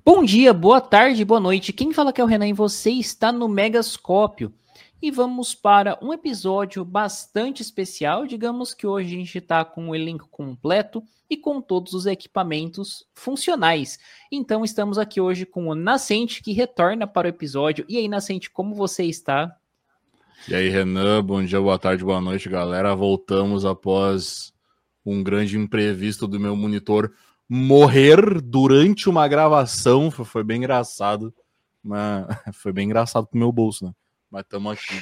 Bom dia, boa tarde, boa noite. Quem fala que é o Renan e você está no Megascópio. E vamos para um episódio bastante especial. Digamos que hoje a gente está com o elenco completo e com todos os equipamentos funcionais. Então estamos aqui hoje com o Nascente, que retorna para o episódio. E aí, Nascente, como você está? E aí, Renan, bom dia, boa tarde, boa noite, galera. Voltamos após um grande imprevisto do meu monitor morrer durante uma gravação. Foi bem engraçado. Mas foi bem engraçado pro meu bolso, né? Mas estamos aqui.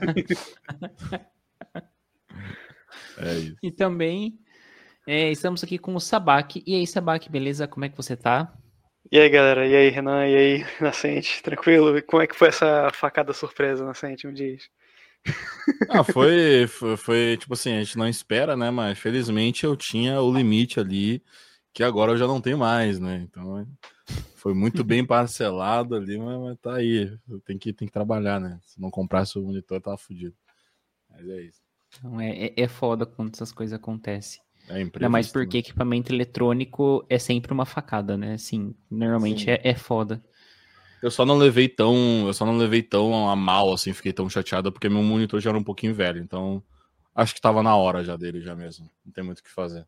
É isso. E também estamos aqui com o Sabak. E aí, Sabak, beleza? Como é que você tá? E aí, galera? E aí, Renan? E aí, Nascente? Tranquilo? Como é que foi essa facada surpresa, Nascente? Me diz. Foi tipo assim, a gente não espera, né? Mas felizmente eu tinha o limite ali, que agora eu já não tenho mais, né? Então foi muito bem parcelado ali, mas tá aí. Tem que trabalhar, né? Se não comprasse o monitor, tava fudido. Mas é isso. Então, é foda quando essas coisas acontecem. É imprevisto. Ainda mais porque equipamento eletrônico é sempre uma facada, né? Assim, normalmente é foda. Eu só não levei tão a mal, assim, fiquei tão chateado, porque meu monitor já era um pouquinho velho, então acho que tava na hora já dele já mesmo. Não tem muito o que fazer.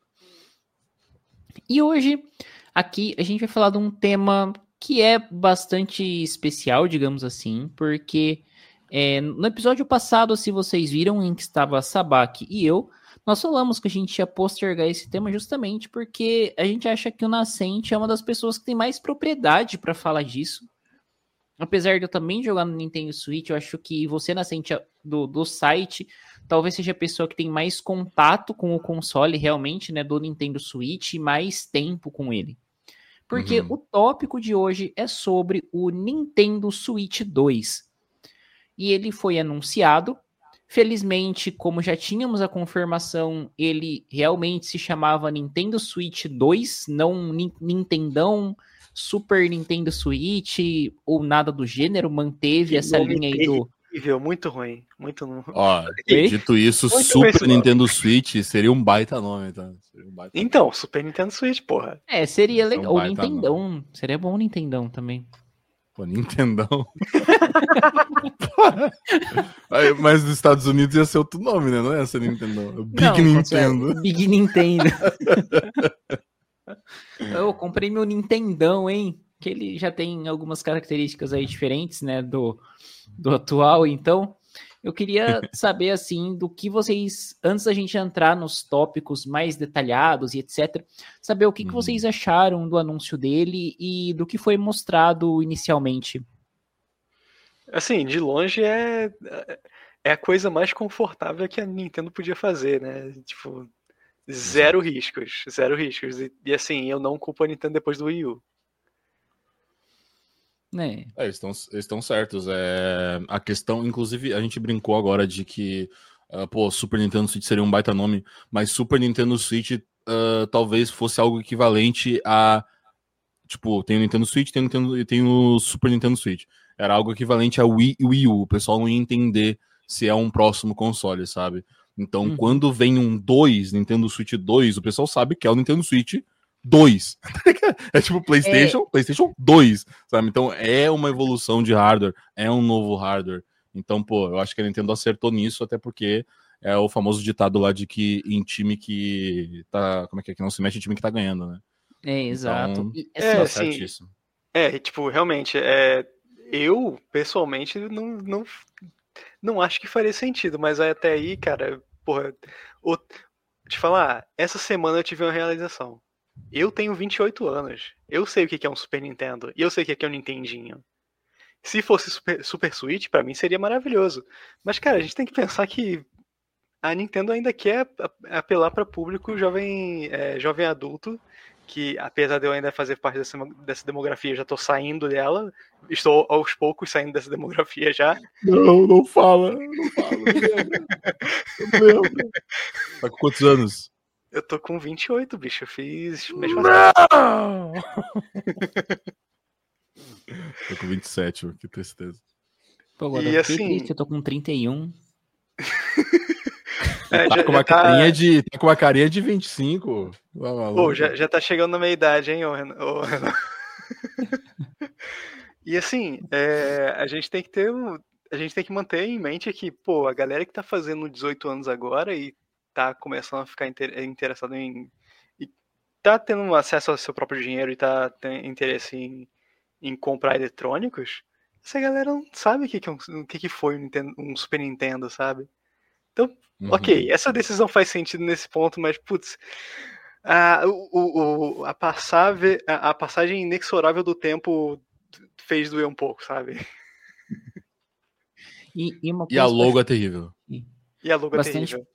E hoje, aqui, a gente vai falar de um tema que é bastante especial, digamos assim, porque no episódio passado, se vocês viram, em que estava a Sabak e eu, nós falamos que a gente ia postergar esse tema justamente porque a gente acha que o Nascente é uma das pessoas que tem mais propriedade para falar disso. Apesar de eu também jogar no Nintendo Switch, eu acho que você, Nascente, do site, talvez seja a pessoa que tem mais contato com o console realmente, né, do Nintendo Switch e mais tempo com ele. Porque o tópico de hoje é sobre o Nintendo Switch 2. E ele foi anunciado. Felizmente, como já tínhamos a confirmação, ele realmente se chamava Nintendo Switch 2, não Nintendão, Super Nintendo Switch ou nada do gênero, manteve Que essa nome linha aí do... terrível, muito ruim. Muito ruim. Ó, Oi? dito isso, Muito Super bem, Nintendo Switch seria um baita nome, tá? Seria um baita Então, Super Nintendo Switch, porra. seria Isso é um legal. Ou baita Nintendão. Seria bom o Nintendão também. Pô, Nintendão. Aí, mas nos Estados Unidos ia ser outro nome, né? Não ia ser Nintendão. Big Nintendo. Big Nintendo. Eu comprei meu Nintendão, hein? Que ele já tem algumas características aí diferentes, né? Do atual, então... Eu queria saber, assim, do que vocês, antes da gente entrar nos tópicos mais detalhados e etc., saber o que vocês acharam do anúncio dele e do que foi mostrado inicialmente. Assim, de longe é a coisa mais confortável que a Nintendo podia fazer, né? Tipo, zero riscos. Zero riscos. E assim, eu não culpo a Nintendo depois do Wii U. Eles estão certos. A questão, inclusive, a gente brincou agora de que Super Nintendo Switch seria um baita nome, mas Super Nintendo Switch talvez fosse algo equivalente a, tipo, tem o Nintendo Switch, tem o Super Nintendo Switch. Era algo equivalente a Wii U. O pessoal não ia entender se é um próximo console, sabe? Então, quando vem um 2, Nintendo Switch 2, o pessoal sabe que é o Nintendo Switch 2. É tipo PlayStation 2, sabe? Então é uma evolução de hardware, é um novo hardware. Então, pô, eu acho que a Nintendo acertou nisso, até porque é o famoso ditado lá de que em time que tá... Como é que não se mexe em time que tá ganhando, né? Exato. Então, Assim, certíssimo. Tipo, realmente, eu, pessoalmente, não acho que faria sentido, mas até aí, cara, porra, te falar, essa semana eu tive uma realização. Eu tenho 28 anos. Eu sei o que é um Super Nintendo. E eu sei o que é um Nintendinho. Se fosse Super Switch, pra mim seria maravilhoso. Mas, cara, a gente tem que pensar que a Nintendo ainda quer apelar para público jovem adulto, que apesar de eu ainda fazer parte dessa demografia, eu já tô saindo dela. Estou aos poucos saindo dessa demografia já. Não fala. Não lembro. Tá com quantos anos? Eu tô com 28, bicho. Eu fiz mês passado. Tô com 27, que tristeza. Pô, agora eu fiquei triste, eu tô com 31. Tá com uma carinha de 25. Pô, já tá chegando na meia idade, hein, ô Renan? E assim, a gente tem que a gente tem que manter em mente que, pô, a galera que tá fazendo 18 anos agora e tá começando a ficar interessado e tá tendo acesso ao seu próprio dinheiro e tá tendo interesse em comprar eletrônicos, essa galera não sabe o que foi um Super Nintendo, sabe? Então, ok, essa decisão faz sentido nesse ponto, mas, putz, a passagem inexorável do tempo fez doer um pouco, sabe? E uma E a coisa que eu logo acho é terrível. E a logo é bastante. terrível.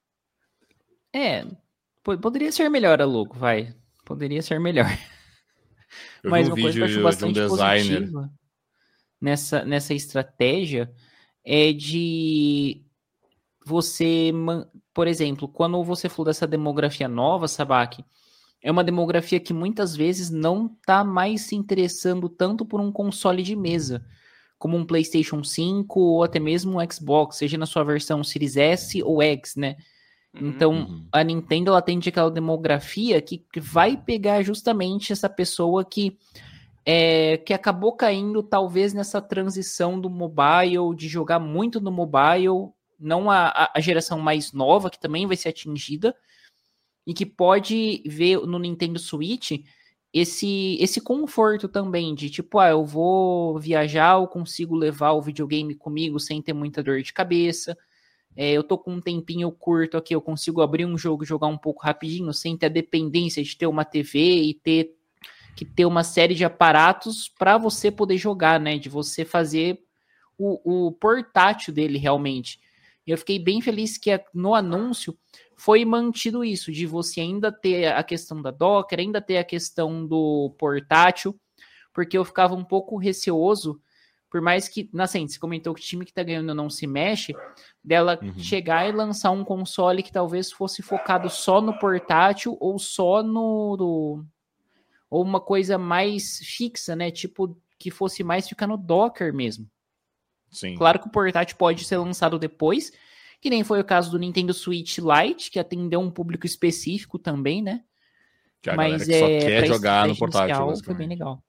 Poderia ser melhor a logo, vai. Poderia ser melhor. Eu vi Mas um uma coisa que eu acho vídeo de um bastante designer. positiva nessa estratégia é de você, por exemplo, quando você falou dessa demografia nova, Sabaki, é uma demografia que muitas vezes não está mais se interessando tanto por um console de mesa, como um PlayStation 5 ou até mesmo um Xbox, seja na sua versão Series S ou X, né? Então, a Nintendo ela tem aquela demografia que vai pegar justamente essa pessoa que acabou caindo talvez nessa transição do mobile, de jogar muito no mobile, não a geração mais nova, que também vai ser atingida, e que pode ver no Nintendo Switch esse conforto também, de tipo, eu vou viajar, eu consigo levar o videogame comigo sem ter muita dor de cabeça, eu tô com um tempinho curto aqui, eu consigo abrir um jogo e jogar um pouco rapidinho, sem ter a dependência de ter uma TV e ter uma série de aparatos para você poder jogar, né? De você fazer o portátil dele realmente. E eu fiquei bem feliz que no anúncio foi mantido isso, de você ainda ter a questão da Docker, ainda ter a questão do portátil, porque eu ficava um pouco receoso, por mais que, assim, você comentou que o time que tá ganhando não se mexe, dela chegar e lançar um console que talvez fosse focado só no portátil ou só ou uma coisa mais fixa, né? Tipo, que fosse mais ficar no Docker mesmo. Sim. Claro que o portátil pode ser lançado depois, que nem foi o caso do Nintendo Switch Lite, que atendeu um público específico também, né? Que a Mas galera que só quer jogar no portátil, inicial, foi bem legal.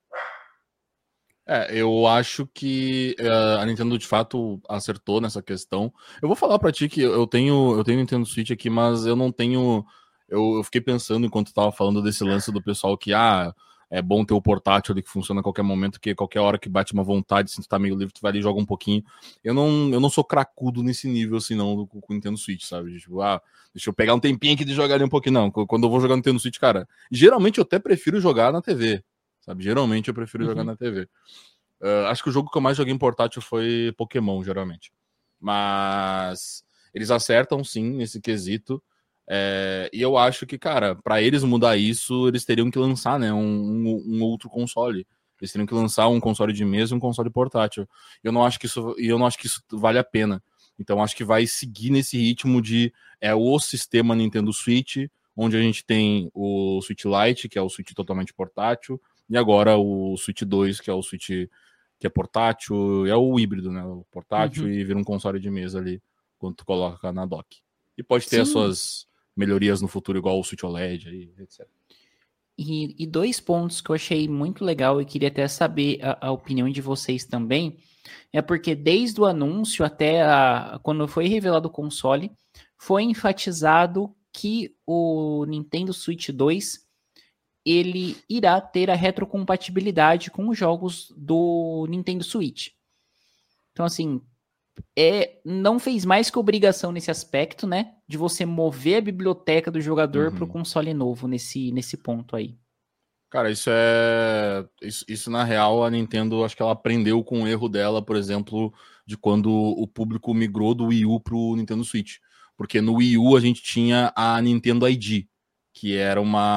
Eu acho que a Nintendo de fato acertou nessa questão. Eu vou falar pra ti que eu tenho Nintendo Switch aqui, mas eu não tenho. Eu fiquei pensando enquanto eu tava falando desse lance do pessoal que é bom ter o portátil ali que funciona a qualquer momento, que qualquer hora que bate uma vontade, se tu tá meio livre, tu vai ali e joga um pouquinho. Eu não sou cracudo nesse nível assim, não, com o Nintendo Switch, sabe? Tipo, deixa eu pegar um tempinho aqui de jogar ali um pouquinho. Não, quando eu vou jogar no Nintendo Switch, cara, geralmente eu até prefiro jogar na TV. Sabe? Geralmente eu prefiro jogar na TV. Acho que o jogo que eu mais joguei em portátil foi Pokémon, geralmente. Mas eles acertam sim nesse quesito. E eu acho que, cara, para eles mudar isso, eles teriam que lançar, né, um outro console. Eles teriam que lançar um console de mesa e um console portátil. Eu não acho que isso vale a pena. Então acho que vai seguir nesse ritmo de o sistema Nintendo Switch, onde a gente tem o Switch Lite, que é o Switch totalmente portátil, e agora o Switch 2, que é o Switch que é portátil, é o híbrido, né? O portátil e vira um console de mesa ali, quando tu coloca na dock. E pode ter as suas melhorias no futuro, igual o Switch OLED, aí, etc. E dois pontos que eu achei muito legal e queria até saber a opinião de vocês também, é porque desde o anúncio até quando foi revelado o console, foi enfatizado que o Nintendo Switch 2 ele irá ter a retrocompatibilidade com os jogos do Nintendo Switch. Então, assim, não fez mais que obrigação nesse aspecto, né? De você mover a biblioteca do jogador para o console novo nesse ponto aí. Cara, isso na real, a Nintendo, acho que ela aprendeu com o erro dela, por exemplo, de quando o público migrou do Wii U pro Nintendo Switch. Porque no Wii U a gente tinha a Nintendo ID, que era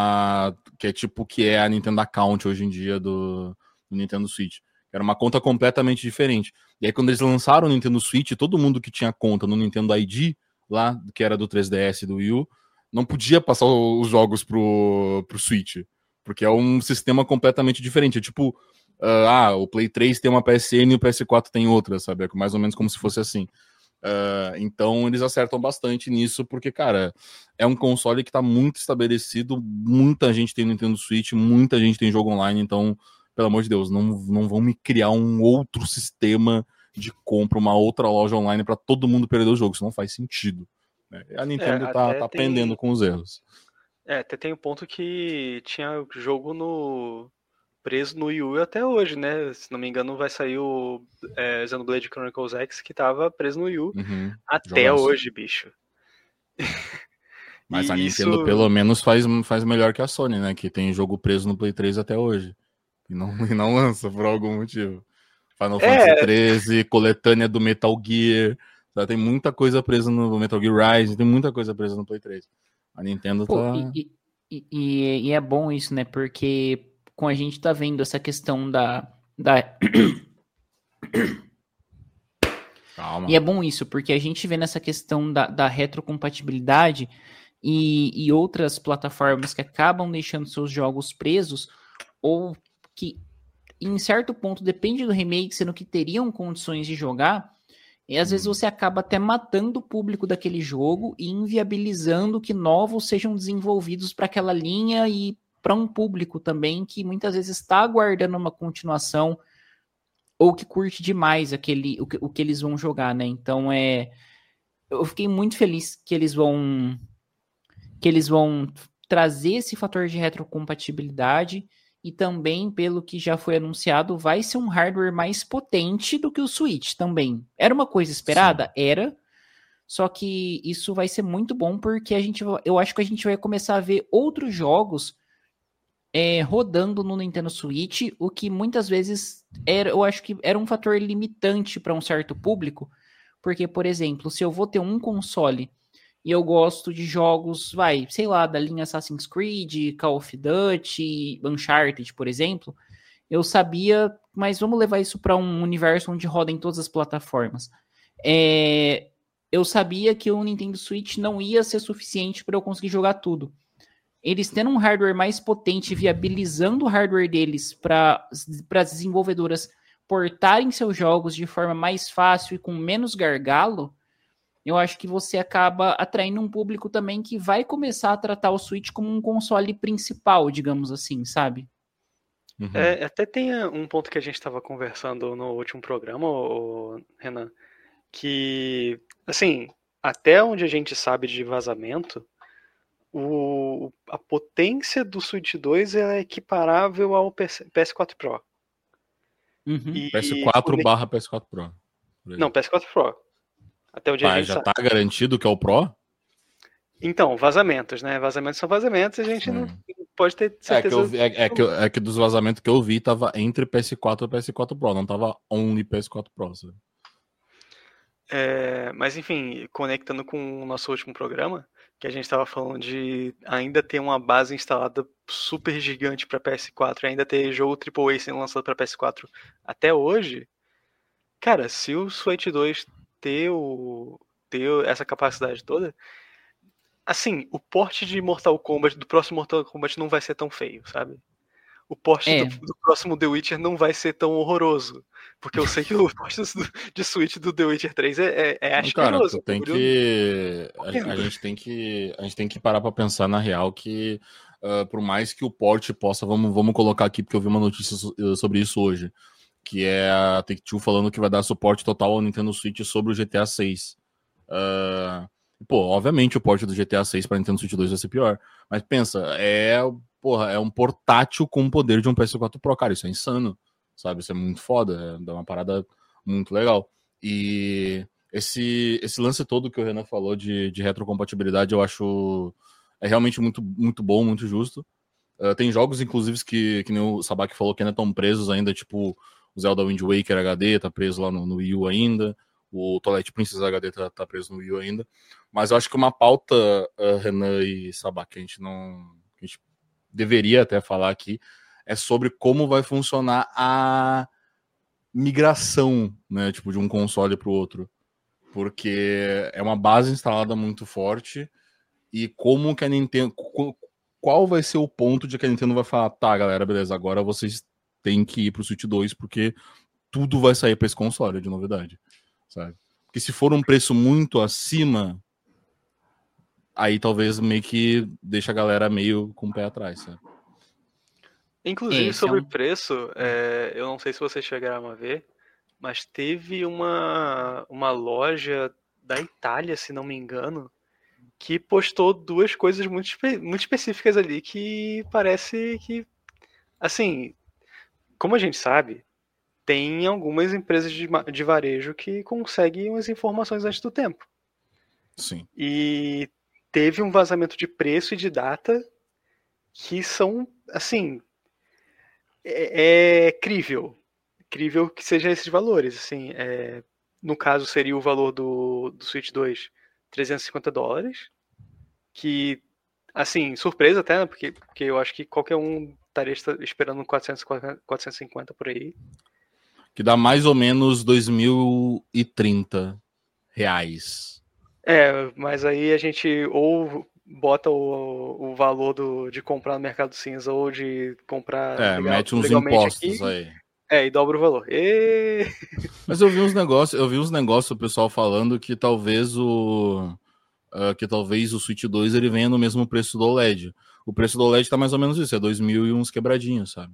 que é a Nintendo Account hoje em dia do Nintendo Switch. Era uma conta completamente diferente. E aí quando eles lançaram o Nintendo Switch, todo mundo que tinha conta no Nintendo ID, lá, que era do 3DS e do Wii U, não podia passar os jogos pro Switch. Porque é um sistema completamente diferente. É tipo, o Play 3 tem uma PSN e o PS4 tem outra, sabe? É mais ou menos como se fosse assim. Então eles acertam bastante nisso, porque, cara, é um console que tá muito estabelecido, muita gente tem Nintendo Switch, muita gente tem jogo online, então pelo amor de Deus, não vão me criar um outro sistema de compra, uma outra loja online para todo mundo perder o jogo. Isso não faz sentido. Né? A Nintendo tá aprendendo com os erros. Até tem um ponto que tinha jogo preso no Wii U até hoje, né? Se não me engano, vai sair o Xenoblade Chronicles X, que tava preso no Wii U até hoje, bicho. Mas a Nintendo pelo menos faz melhor que a Sony, né? Que tem jogo preso no Play 3 até hoje. E não lança por algum motivo. Final Fantasy 13, coletânea do Metal Gear. Tá? Tem muita coisa presa no Metal Gear Rise, tem muita coisa presa no Play 3. A Nintendo tá... E é bom isso, né? Porque com a gente tá vendo essa questão da... Calma. E é bom isso, porque a gente vê nessa questão da retrocompatibilidade e outras plataformas que acabam deixando seus jogos presos, ou que em certo ponto depende do remake, sendo que teriam condições de jogar, e às vezes você acaba até matando o público daquele jogo e inviabilizando que novos sejam desenvolvidos para aquela linha e para um público também que muitas vezes está aguardando uma continuação ou que curte demais o que eles vão jogar, né? Então eu fiquei muito feliz que eles vão trazer esse fator de retrocompatibilidade e também, pelo que já foi anunciado, vai ser um hardware mais potente do que o Switch também. Era uma coisa esperada? Sim. Era. Só que isso vai ser muito bom porque eu acho que a gente vai começar a ver outros jogos rodando no Nintendo Switch, o que muitas vezes eu acho que era um fator limitante para um certo público, porque, por exemplo, se eu vou ter um console e eu gosto de jogos, sei lá, da linha Assassin's Creed, Call of Duty, Uncharted, por exemplo, eu sabia, mas vamos levar isso para um universo onde roda em todas as plataformas. Eu sabia que o Nintendo Switch não ia ser suficiente para eu conseguir jogar tudo. Eles tendo um hardware mais potente, viabilizando o hardware deles para as desenvolvedoras portarem seus jogos de forma mais fácil e com menos gargalo, eu acho que você acaba atraindo um público também que vai começar a tratar o Switch como um console principal, digamos assim, sabe? Uhum. Até tem um ponto que a gente estava conversando no último programa, Renan, que, assim, até onde a gente sabe de vazamento, a potência do Switch 2 é equiparável ao PS4 Pro. Uhum. PS4 / PS4 Pro. Não, PS4 Pro. Até o dia a gente já sabe. Tá garantido que é o Pro? Então, vazamentos, né? Vazamentos são vazamentos, a gente não pode ter certeza. É que dos vazamentos que eu vi tava entre PS4 e PS4 Pro, não tava only PS4 Pro. Sabe? Mas enfim, conectando com o nosso último programa, que a gente estava falando de ainda ter uma base instalada super gigante para PS4 e ainda ter jogo AAA sendo lançado para PS4 até hoje, cara, se o Switch 2 ter essa capacidade toda, assim, o porte de Mortal Kombat, do próximo Mortal Kombat não vai ser tão feio, sabe? O porte do próximo The Witcher não vai ser tão horroroso. Porque eu sei que o porte de Switch do The Witcher 3 é asqueroso. Cara, a gente tem que parar pra pensar na real que por mais que o porte possa, vamos colocar aqui porque eu vi uma notícia sobre isso hoje, que é a Take-Two falando que vai dar suporte total ao Nintendo Switch sobre o GTA 6. Obviamente o porte do GTA 6 para Nintendo Switch 2 vai ser pior, mas pensa, é um portátil com o poder de um PS4 Pro, cara, isso é insano, sabe, isso é muito foda, é uma parada muito legal, e esse lance todo que o Renan falou de retrocompatibilidade, eu acho realmente muito, muito bom, muito justo. Tem jogos, inclusive, que nem o Sabaki falou, que ainda estão presos ainda, tipo o Zelda Wind Waker HD tá preso lá no Wii U ainda, o Twilight Princess HD tá preso no Wii U ainda, mas eu acho que uma pauta, Renan e Sabaki, a gente deveria até falar aqui, é sobre como vai funcionar a migração, né, tipo, de um console para o outro, porque é uma base instalada muito forte, e como que a Nintendo, qual vai ser o ponto de que a Nintendo vai falar, tá, galera, beleza, agora vocês têm que ir pro Switch 2, porque tudo vai sair para esse console de novidade, sabe? Porque se for um preço muito acima, aí talvez meio que deixa a galera meio com o pé atrás, sabe? Inclusive, Esse é sobre um... preço, eu não sei se vocês chegaram a ver, mas teve uma loja da Itália, se não me engano, que postou duas coisas muito específicas ali que parece que, assim, como a gente sabe, tem algumas empresas de varejo que conseguem as informações antes do tempo. Sim. E teve um vazamento de preço e de data que são, assim, é crível. Crível que seja esses valores. Assim, no caso, seria o valor do Switch 2, $350. Que, assim, surpresa até, né? Porque eu acho que qualquer um estaria esperando 450 por aí. Que dá mais ou menos 2030 reais. Mas aí a gente ou bota o valor de comprar no Mercado Cinza ou de comprar Mete uns legalmente impostos aqui. aí. E dobra o valor. Mas eu vi uns negócios, o pessoal falando que talvez o Switch 2 ele venha no mesmo preço do OLED. O preço do OLED tá mais ou menos isso, é 2.000 e uns quebradinhos, sabe?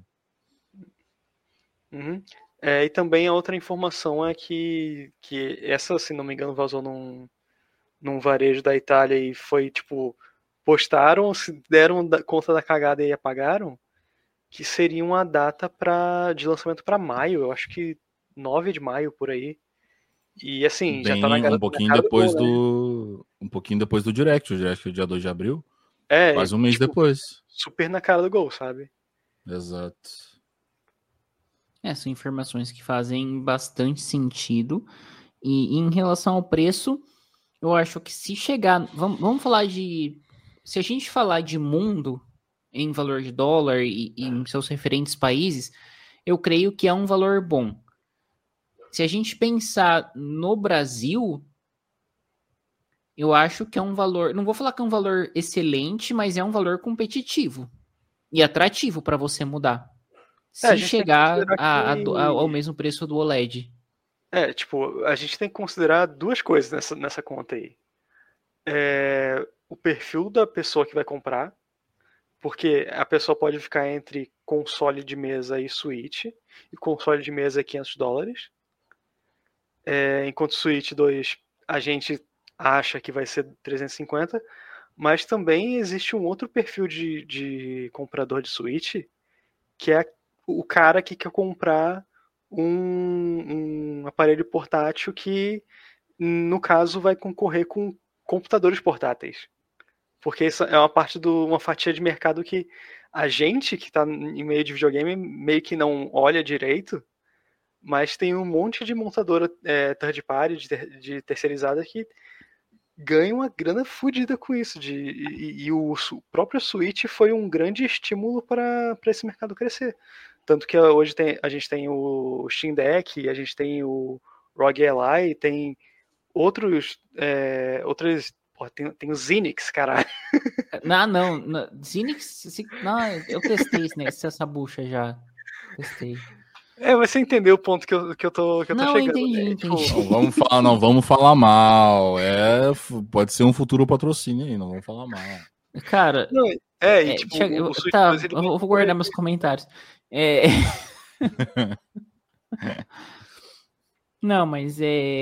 Uhum. E também a outra informação é que essa, se não me engano, vazou num varejo da Itália e foi tipo, postaram, se deram conta da cagada e apagaram, que seria uma data de lançamento para maio, eu acho que 9 de maio por aí. E assim, já tá Bem, um na pouquinho cara do depois gol, né? um pouquinho depois do Direct, o Direct é dia 2 de abril, É, quase um mês tipo, depois. super na cara do gol, sabe? Exato. São informações que fazem bastante sentido. E em relação ao preço, eu acho que se chegar. Vamos falar de. Se a gente falar de mundo em valor de dólar e em seus referentes países, eu creio que é um valor bom. Se a gente pensar no Brasil, eu acho que é um valor. Não vou falar que é um valor excelente, mas é um valor competitivo e atrativo para você mudar. A Se gente tem que chegar considerar ao que. mesmo preço do OLED. Tipo, a gente tem que considerar duas coisas nessa conta aí. O perfil da pessoa que vai comprar, porque a pessoa pode ficar entre console de mesa e Switch, e console de mesa é $500. Enquanto Switch 2 a gente acha que vai ser 350, mas também existe um outro perfil de comprador de Switch, que é o cara que quer comprar um aparelho portátil que, no caso, vai concorrer com computadores portáteis. Porque isso é uma parte uma fatia de mercado que a gente que está em meio de videogame meio que não olha direito, mas tem um monte de montadora third party, de terceirizada, que ganha uma grana fodida com isso. E o próprio Switch foi um grande estímulo para esse mercado crescer. Tanto que hoje a gente tem o Steam Deck, a gente tem o ROG Ally, tem outros. Pô, tem o Zinix, caralho. Não. Zinix, não, eu testei essa bucha já. Testei. Você entendeu o ponto que eu tô Não, chegando, entendi. né? Tipo, Não vamos falar mal. Pode ser um futuro patrocínio aí, não vamos falar mal. Cara, não, e tipo, o Switch tá, 2 ele eu vai vou guardar meus comentários. Não, mas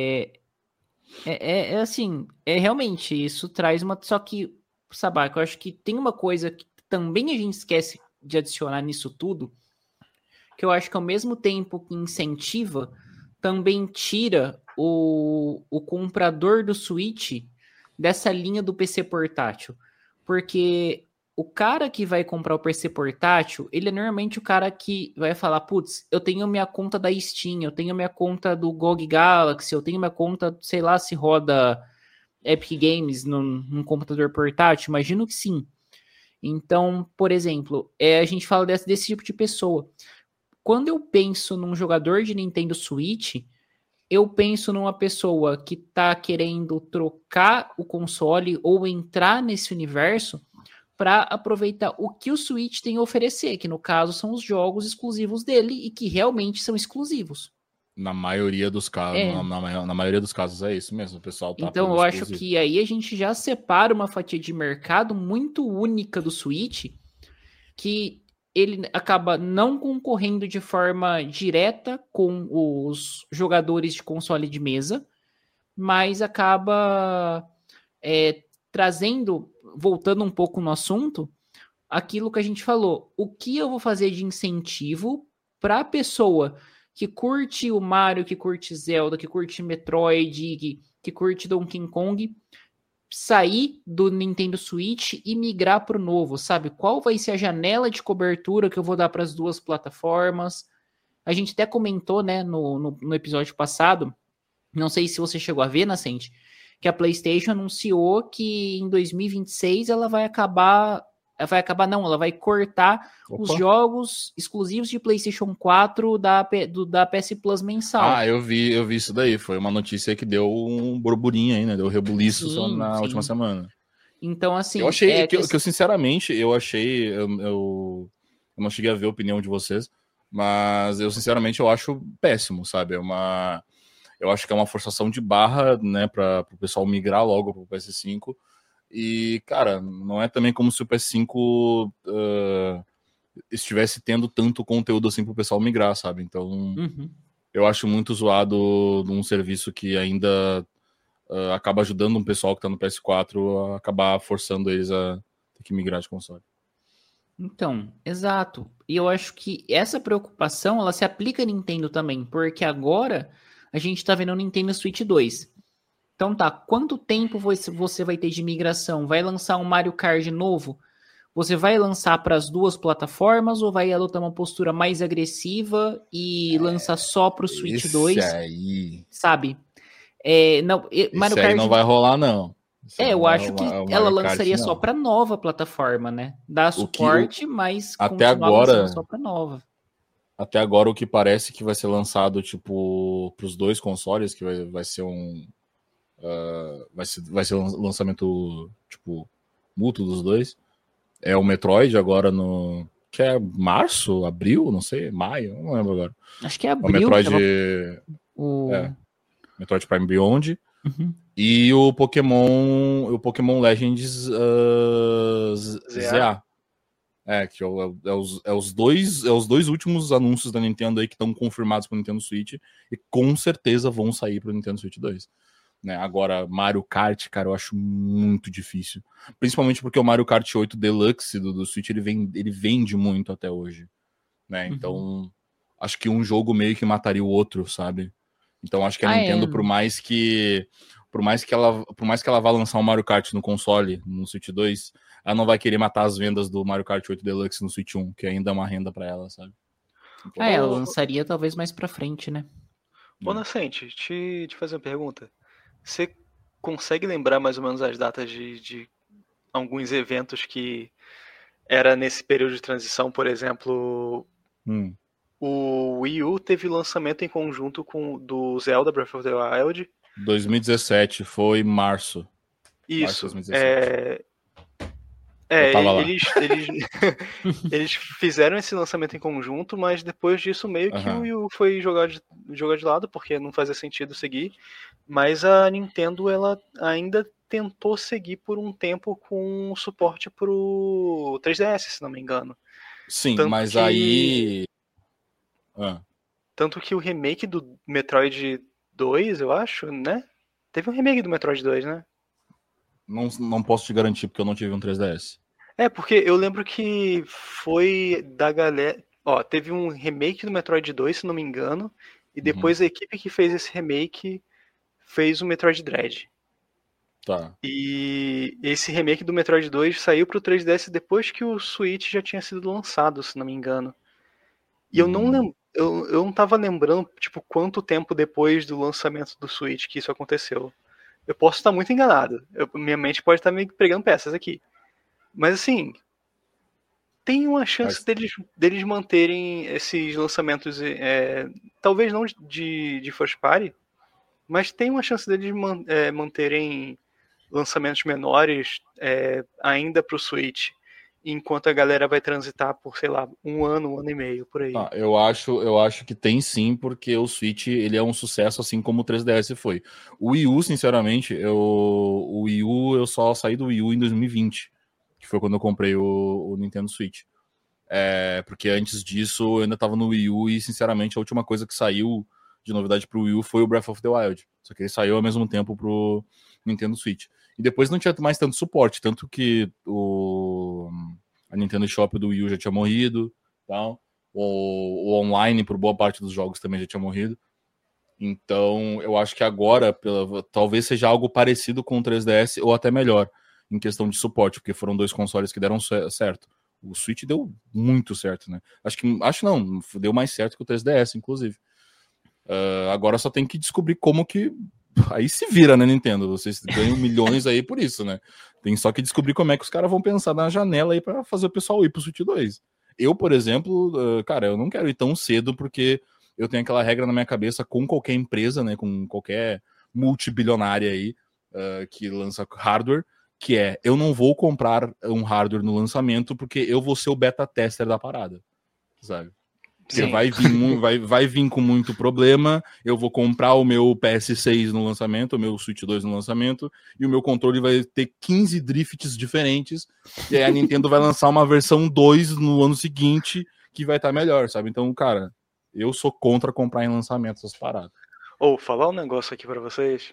assim, realmente, isso traz uma. Só que, Sabaco, eu acho que tem uma coisa que também a gente esquece de adicionar nisso tudo, que eu acho que ao mesmo tempo que incentiva, também tira o comprador do Switch dessa linha do PC portátil. Porque o cara que vai comprar o PC portátil, ele é normalmente o cara que vai falar, putz, eu tenho minha conta da Steam, eu tenho minha conta do GOG Galaxy, eu tenho minha conta, sei lá, se roda Epic Games num computador portátil, imagino que sim. Então, por exemplo, a gente fala desse tipo de pessoa. Quando eu penso num jogador de Nintendo Switch, eu penso numa pessoa que tá querendo trocar o console ou entrar nesse universo para aproveitar o que o Switch tem a oferecer, que no caso são os jogos exclusivos dele e que realmente são exclusivos. Na maioria dos casos, na maioria dos casos é isso mesmo, o pessoal tá Então pelo eu acho exclusivo. que aí a gente já separa uma fatia de mercado muito única do Switch, que ele acaba não concorrendo de forma direta com os jogadores de console de mesa, mas acaba trazendo, voltando um pouco no assunto, aquilo que a gente falou. O que eu vou fazer de incentivo para a pessoa que curte o Mario, que curte Zelda, que curte Metroid, que curte Donkey Kong, sair do Nintendo Switch e migrar para o novo, sabe? Qual vai ser a janela de cobertura que eu vou dar para as duas plataformas? A gente até comentou, né, no episódio passado, não sei se você chegou a ver, Nascente, que a PlayStation anunciou que em 2026 ela vai cortar os jogos exclusivos de PlayStation 4 da PS Plus mensal. Ah, eu vi isso daí. Foi uma notícia que deu um burburinho aí, né? Deu rebuliço última semana. Então, assim... Eu achei, que eu sinceramente, eu não cheguei a ver a opinião de vocês, mas eu sinceramente eu acho péssimo, sabe? Eu acho que é uma forçação de barra, né, para o pessoal migrar logo para o PS5. E, cara, não é também como se o PS5 estivesse tendo tanto conteúdo assim para o pessoal migrar, sabe? Então, eu acho muito zoado num serviço que ainda acaba ajudando um pessoal que está no PS4 a acabar forçando eles a ter que migrar de console. Então, exato. E eu acho que essa preocupação, ela se aplica a Nintendo também, porque agora a gente tá vendo o Nintendo Switch 2. Então tá, quanto tempo você vai ter de migração? Vai lançar um Mario Kart novo? Você vai lançar para as duas plataformas ou vai adotar uma postura mais agressiva e lançar só pro Switch 2? Aí... Sabe? Mario Kart não vai rolar, não. Eu acho que ela lançaria só para nova plataforma, né? Dá suporte, mas até agora só para nova. Até agora o que parece que vai ser lançado tipo para os dois consoles, que vai ser um vai ser um lançamento tipo mútuo dos dois. É o Metroid agora que é março, abril, não sei, maio, não lembro agora. Acho que é abril. O Metroid Metroid Prime Beyond. E o Pokémon Legends ZA. Que é os dois últimos anúncios da Nintendo aí que estão confirmados para o Nintendo Switch e com certeza vão sair para o Nintendo Switch 2. Né? Agora, Mario Kart, cara, eu acho muito difícil. Principalmente porque o Mario Kart 8 Deluxe do Switch, ele vende muito até hoje. Né? Então, acho que um jogo meio que mataria o outro, sabe? Então, acho que a Nintendo, por mais que ela vá lançar um Mario Kart no console, no Switch 2, ela não vai querer matar as vendas do Mario Kart 8 Deluxe no Switch 1, que ainda é uma renda pra ela, sabe? Então, ela lançaria talvez mais pra frente, né? Ô, Nascente, te fazer uma pergunta. Você consegue lembrar mais ou menos as datas de alguns eventos que era nesse período de transição? Por exemplo, o Wii U teve lançamento em conjunto do Zelda Breath of the Wild. 2017, foi março. Isso. Março 2017. Eles fizeram esse lançamento em conjunto, mas depois disso meio que o Wii U foi jogado de lado, porque não fazia sentido seguir. Mas a Nintendo, ela ainda tentou seguir por um tempo com suporte pro 3DS, se não me engano. Sim, mas aí... Tanto que o remake do Metroid 2, eu acho, né? Teve um remake do Metroid 2, né? Não posso te garantir, porque eu não tive um 3DS. Porque eu lembro que foi da galera... teve um remake do Metroid 2, se não me engano, e depois a equipe que fez esse remake fez o Metroid Dread. Tá. E esse remake do Metroid 2 saiu pro 3DS depois que o Switch já tinha sido lançado, se não me engano. E eu não tava lembrando, tipo, quanto tempo depois do lançamento do Switch que isso aconteceu. Eu posso estar muito enganado. Minha mente pode estar me pregando peças aqui. Mas assim, tem uma chance deles manterem esses lançamentos, talvez não de first party, mas tem uma chance deles manterem lançamentos menores ainda pro Switch, enquanto a galera vai transitar por, sei lá, um ano e meio, por aí. Eu acho que tem sim, porque o Switch ele é um sucesso, assim como o 3DS foi. O Wii U, sinceramente, eu só saí do Wii U em 2020, que foi quando eu comprei o Nintendo Switch. Porque antes disso eu ainda tava no Wii U e, sinceramente, a última coisa que saiu de novidade pro Wii U foi o Breath of the Wild. Só que ele saiu ao mesmo tempo pro Nintendo Switch. E depois não tinha mais tanto suporte, tanto que a Nintendo Shop do Wii U já tinha morrido, tal. O online, por boa parte dos jogos, também já tinha morrido. Então, eu acho que agora, talvez seja algo parecido com o 3DS, ou até melhor, em questão de suporte, porque foram 2 consoles que deram certo. O Switch deu muito certo, né? Acho não, deu mais certo que o 3DS, inclusive. Agora só tem que descobrir como que... Aí se vira, né, Nintendo? Vocês ganham milhões aí por isso, né? Tem só que descobrir como é que os caras vão pensar na janela aí pra fazer o pessoal ir pro Switch 2. Eu, por exemplo, cara, eu não quero ir tão cedo, porque eu tenho aquela regra na minha cabeça com qualquer empresa, né, com qualquer multibilionária aí que lança hardware, que eu não vou comprar um hardware no lançamento porque eu vou ser o beta tester da parada, sabe? Porque vai vir com muito problema, eu vou comprar o meu PS6 no lançamento, o meu Switch 2 no lançamento, e o meu controle vai ter 15 drifts diferentes, e aí a Nintendo vai lançar uma versão 2 no ano seguinte, que vai estar melhor, sabe? Então, cara, eu sou contra comprar em lançamento essas paradas. Falar um negócio aqui pra vocês.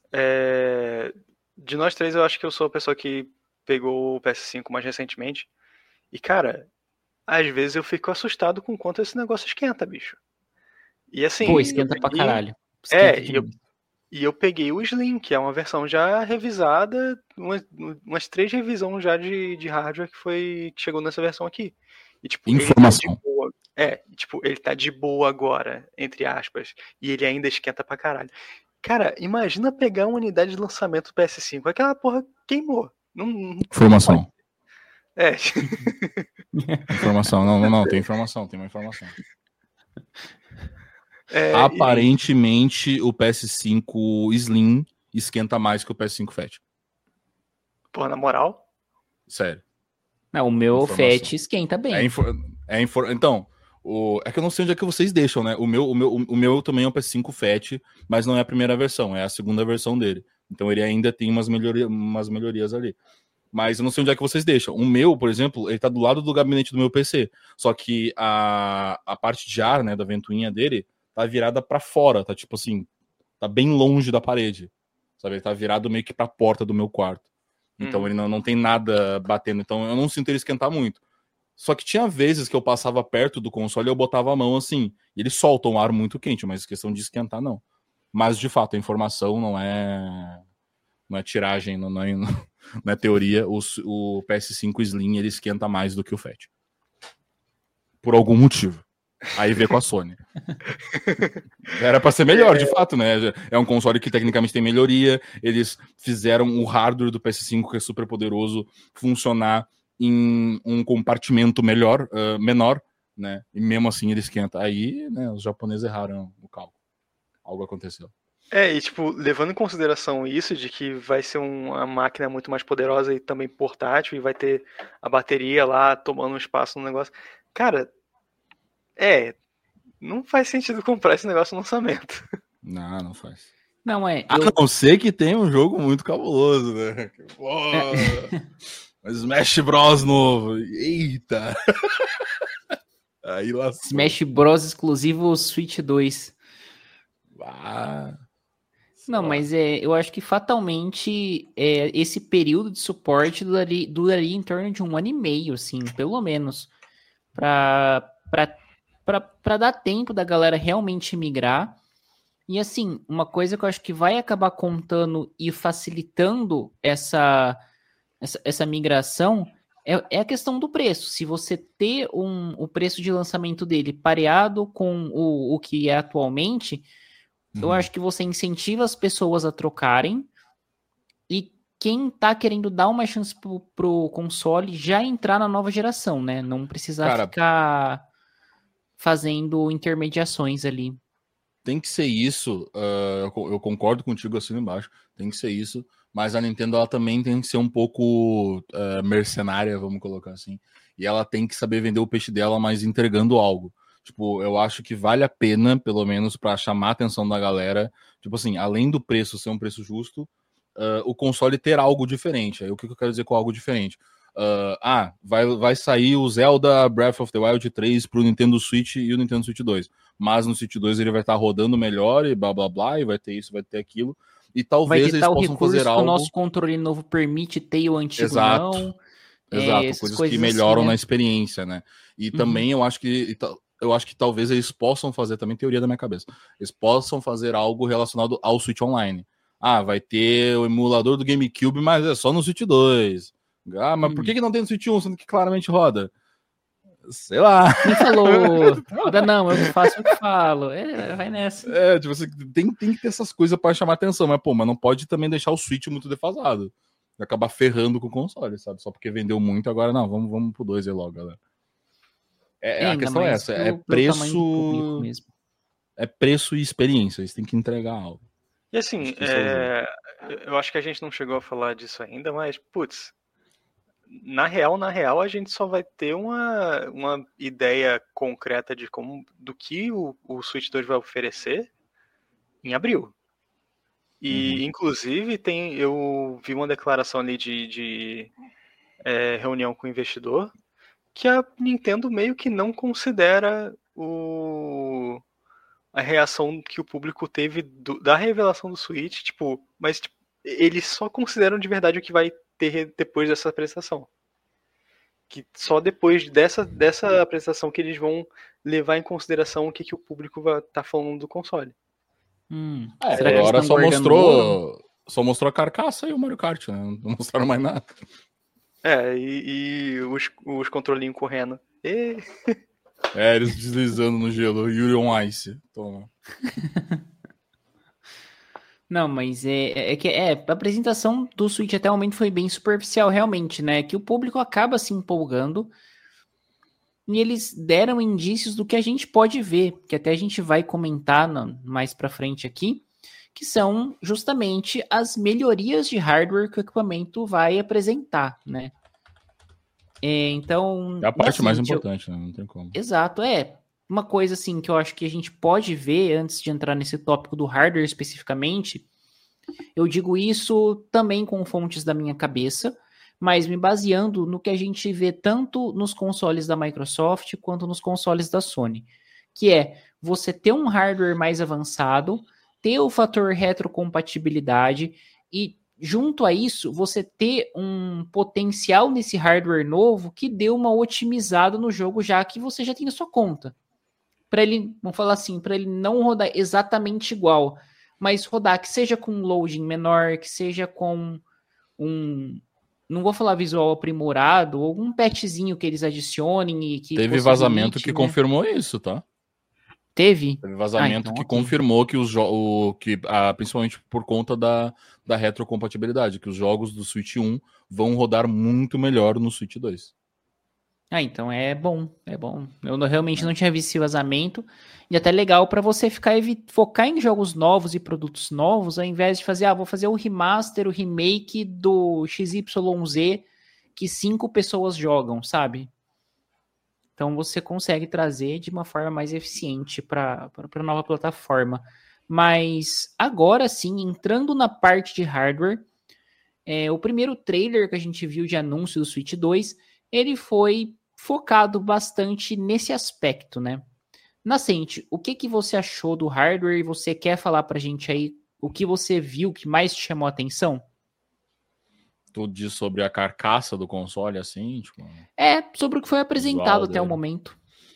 De nós 3, eu acho que eu sou a pessoa que pegou o PS5 mais recentemente. E, cara, às vezes eu fico assustado com quanto esse negócio esquenta, bicho. E assim... Pô, esquenta pra caralho. Esquenta e eu peguei o Slim, que é uma versão já revisada, umas 3 revisões já de hardware que chegou nessa versão aqui. E, tipo, informação. Ele tá de boa agora, entre aspas, e ele ainda esquenta pra caralho. Cara, imagina pegar uma unidade de lançamento do PS5, aquela porra queimou. Informação. Informação, não, tem informação, tem uma informação. Aparentemente, o PS5 Slim esquenta mais que o PS5 Fat. Porra, na moral? Sério. Não, o meu Fat esquenta bem. Então, é que eu não sei onde é que vocês deixam, né? O meu também é um PS5 Fat, mas não é a primeira versão, é a segunda versão dele. Então ele ainda tem umas melhorias ali. Mas eu não sei onde é que vocês deixam. O meu, por exemplo, ele tá do lado do gabinete do meu PC. Só que a parte de ar, né, da ventoinha dele, tá virada pra fora. Tá tipo assim, tá bem longe da parede. Sabe? Ele tá virado meio que pra porta do meu quarto. Então ele não tem nada batendo. Então eu não sinto ele esquentar muito. Só que tinha vezes que eu passava perto do console e eu botava a mão assim. E ele solta um ar muito quente, mas questão de esquentar, não. Mas, de fato, a informação não é tiragem, não é teoria. O PS5 Slim ele esquenta mais do que o Fat. Por algum motivo. Aí vê com a Sony. Era pra ser melhor, de fato, né? É um console que tecnicamente tem melhoria. Eles fizeram o hardware do PS5, que é super poderoso, funcionar em um compartimento menor, né? E mesmo assim ele esquenta. Aí, né, os japoneses erraram o cálculo. Algo aconteceu. E tipo, levando em consideração isso, de que vai ser uma máquina muito mais poderosa e também portátil, e vai ter a bateria lá tomando um espaço no negócio. Cara, não faz sentido comprar esse negócio no lançamento. Não faz. Não é. A não ser que tenha um jogo muito cabuloso, né? Smash Bros novo. Eita! Aí lá. Smash Bros exclusivo Switch 2. Não, mas eu acho que fatalmente esse período de suporte duraria em torno de 1 ano e meio, assim, pelo menos, para dar tempo da galera realmente migrar. E assim, uma coisa que eu acho que vai acabar contando e facilitando essa migração é a questão do preço. Se você ter o preço de lançamento dele pareado com o que é atualmente, eu acho que você incentiva as pessoas a trocarem, e quem tá querendo dar uma chance pro console já entrar na nova geração, né? Não precisar ficar fazendo intermediações ali. Tem que ser isso, eu concordo contigo assim embaixo, tem que ser isso, mas a Nintendo ela também tem que ser um pouco mercenária, vamos colocar assim, e ela tem que saber vender o peixe dela, mas entregando algo. Tipo, eu acho que vale a pena, pelo menos para chamar a atenção da galera, tipo assim, além do preço ser um preço justo, o console ter algo diferente. Aí o que eu quero dizer com algo diferente? vai sair o Zelda Breath of the Wild 3 pro Nintendo Switch e o Nintendo Switch 2. Mas no Switch 2 ele vai estar rodando melhor e blá blá blá, e vai ter isso, vai ter aquilo. E talvez eles possam fazer algo... que o nosso controle novo permite ter e o antigo Exato. não. Exato, coisas que melhoram assim, né? na experiência, né? E também eu acho que talvez eles possam fazer, também teoria da minha cabeça, eles possam fazer algo relacionado ao Switch Online. Vai ter o emulador do GameCube, mas é só no Switch 2. Mas por que não tem no Switch 1, sendo que claramente roda? Sei lá. Quem falou? Roda não, eu faço o que falo. Vai nessa. Tipo, você tem que ter essas coisas para chamar atenção, mas não pode também deixar o Switch muito defasado. Acabar ferrando com o console, sabe? Só porque vendeu muito, agora não, vamos pro 2 aí logo, galera. A questão é essa, é preço... É preço e experiência, eles têm que entregar algo. E assim, eu acho que a gente não chegou a falar disso ainda, mas, putz, na real, a gente só vai ter uma ideia concreta do que o Switch 2 vai oferecer em abril. E, inclusive, eu vi uma declaração ali de reunião com o investidor que a Nintendo meio que não considera a reação que o público teve da revelação do Switch, mas eles só consideram de verdade o que vai ter depois dessa apresentação. Que só depois dessa apresentação que eles vão levar em consideração o que o público vai estar falando do console. Será que agora só mostrou a carcaça e o Mario Kart, né? Não mostraram mais nada. E os controlinhos correndo. Eles deslizando no gelo. Yuri on Ice. Toma. Não, mas a apresentação do Switch até o momento foi bem superficial, realmente, né? Que o público acaba se empolgando e eles deram indícios do que a gente pode ver, que até a gente vai comentar mais pra frente aqui, que são justamente as melhorias de hardware que o equipamento vai apresentar, né? Então... É a parte mais importante, né? Não tem como. Exato, uma coisa assim que eu acho que a gente pode ver antes de entrar nesse tópico do hardware especificamente, eu digo isso também com fontes da minha cabeça, mas me baseando no que a gente vê tanto nos consoles da Microsoft quanto nos consoles da Sony, que é você ter um hardware mais avançado, ter o fator retrocompatibilidade e junto a isso, você ter um potencial nesse hardware novo que dê uma otimizada no jogo, já que você já tem a sua conta. Para ele, vamos falar assim, para ele não rodar exatamente igual, mas rodar que seja com um loading menor, que seja com não vou falar visual aprimorado, ou algum patchzinho que eles adicionem e que teve vazamento que confirmou isso, tá? Teve vazamento que confirmou que principalmente por conta da retrocompatibilidade, que os jogos do Switch 1 vão rodar muito melhor no Switch 2. Então é bom. Eu realmente não tinha visto esse vazamento. E até legal para você focar em jogos novos e produtos novos, ao invés de fazer, vou fazer o remaster, o remake do XYZ que 5 pessoas jogam, sabe? Então você consegue trazer de uma forma mais eficiente para a nova plataforma. Mas agora sim, entrando na parte de hardware, o primeiro trailer que a gente viu de anúncio do Switch 2, ele foi focado bastante nesse aspecto, né? Nascente, o que você achou do hardware e você quer falar pra gente aí o que você viu que mais te chamou a atenção? Tu diz sobre a carcaça do console, assim? Tipo... sobre o que foi apresentado até o momento.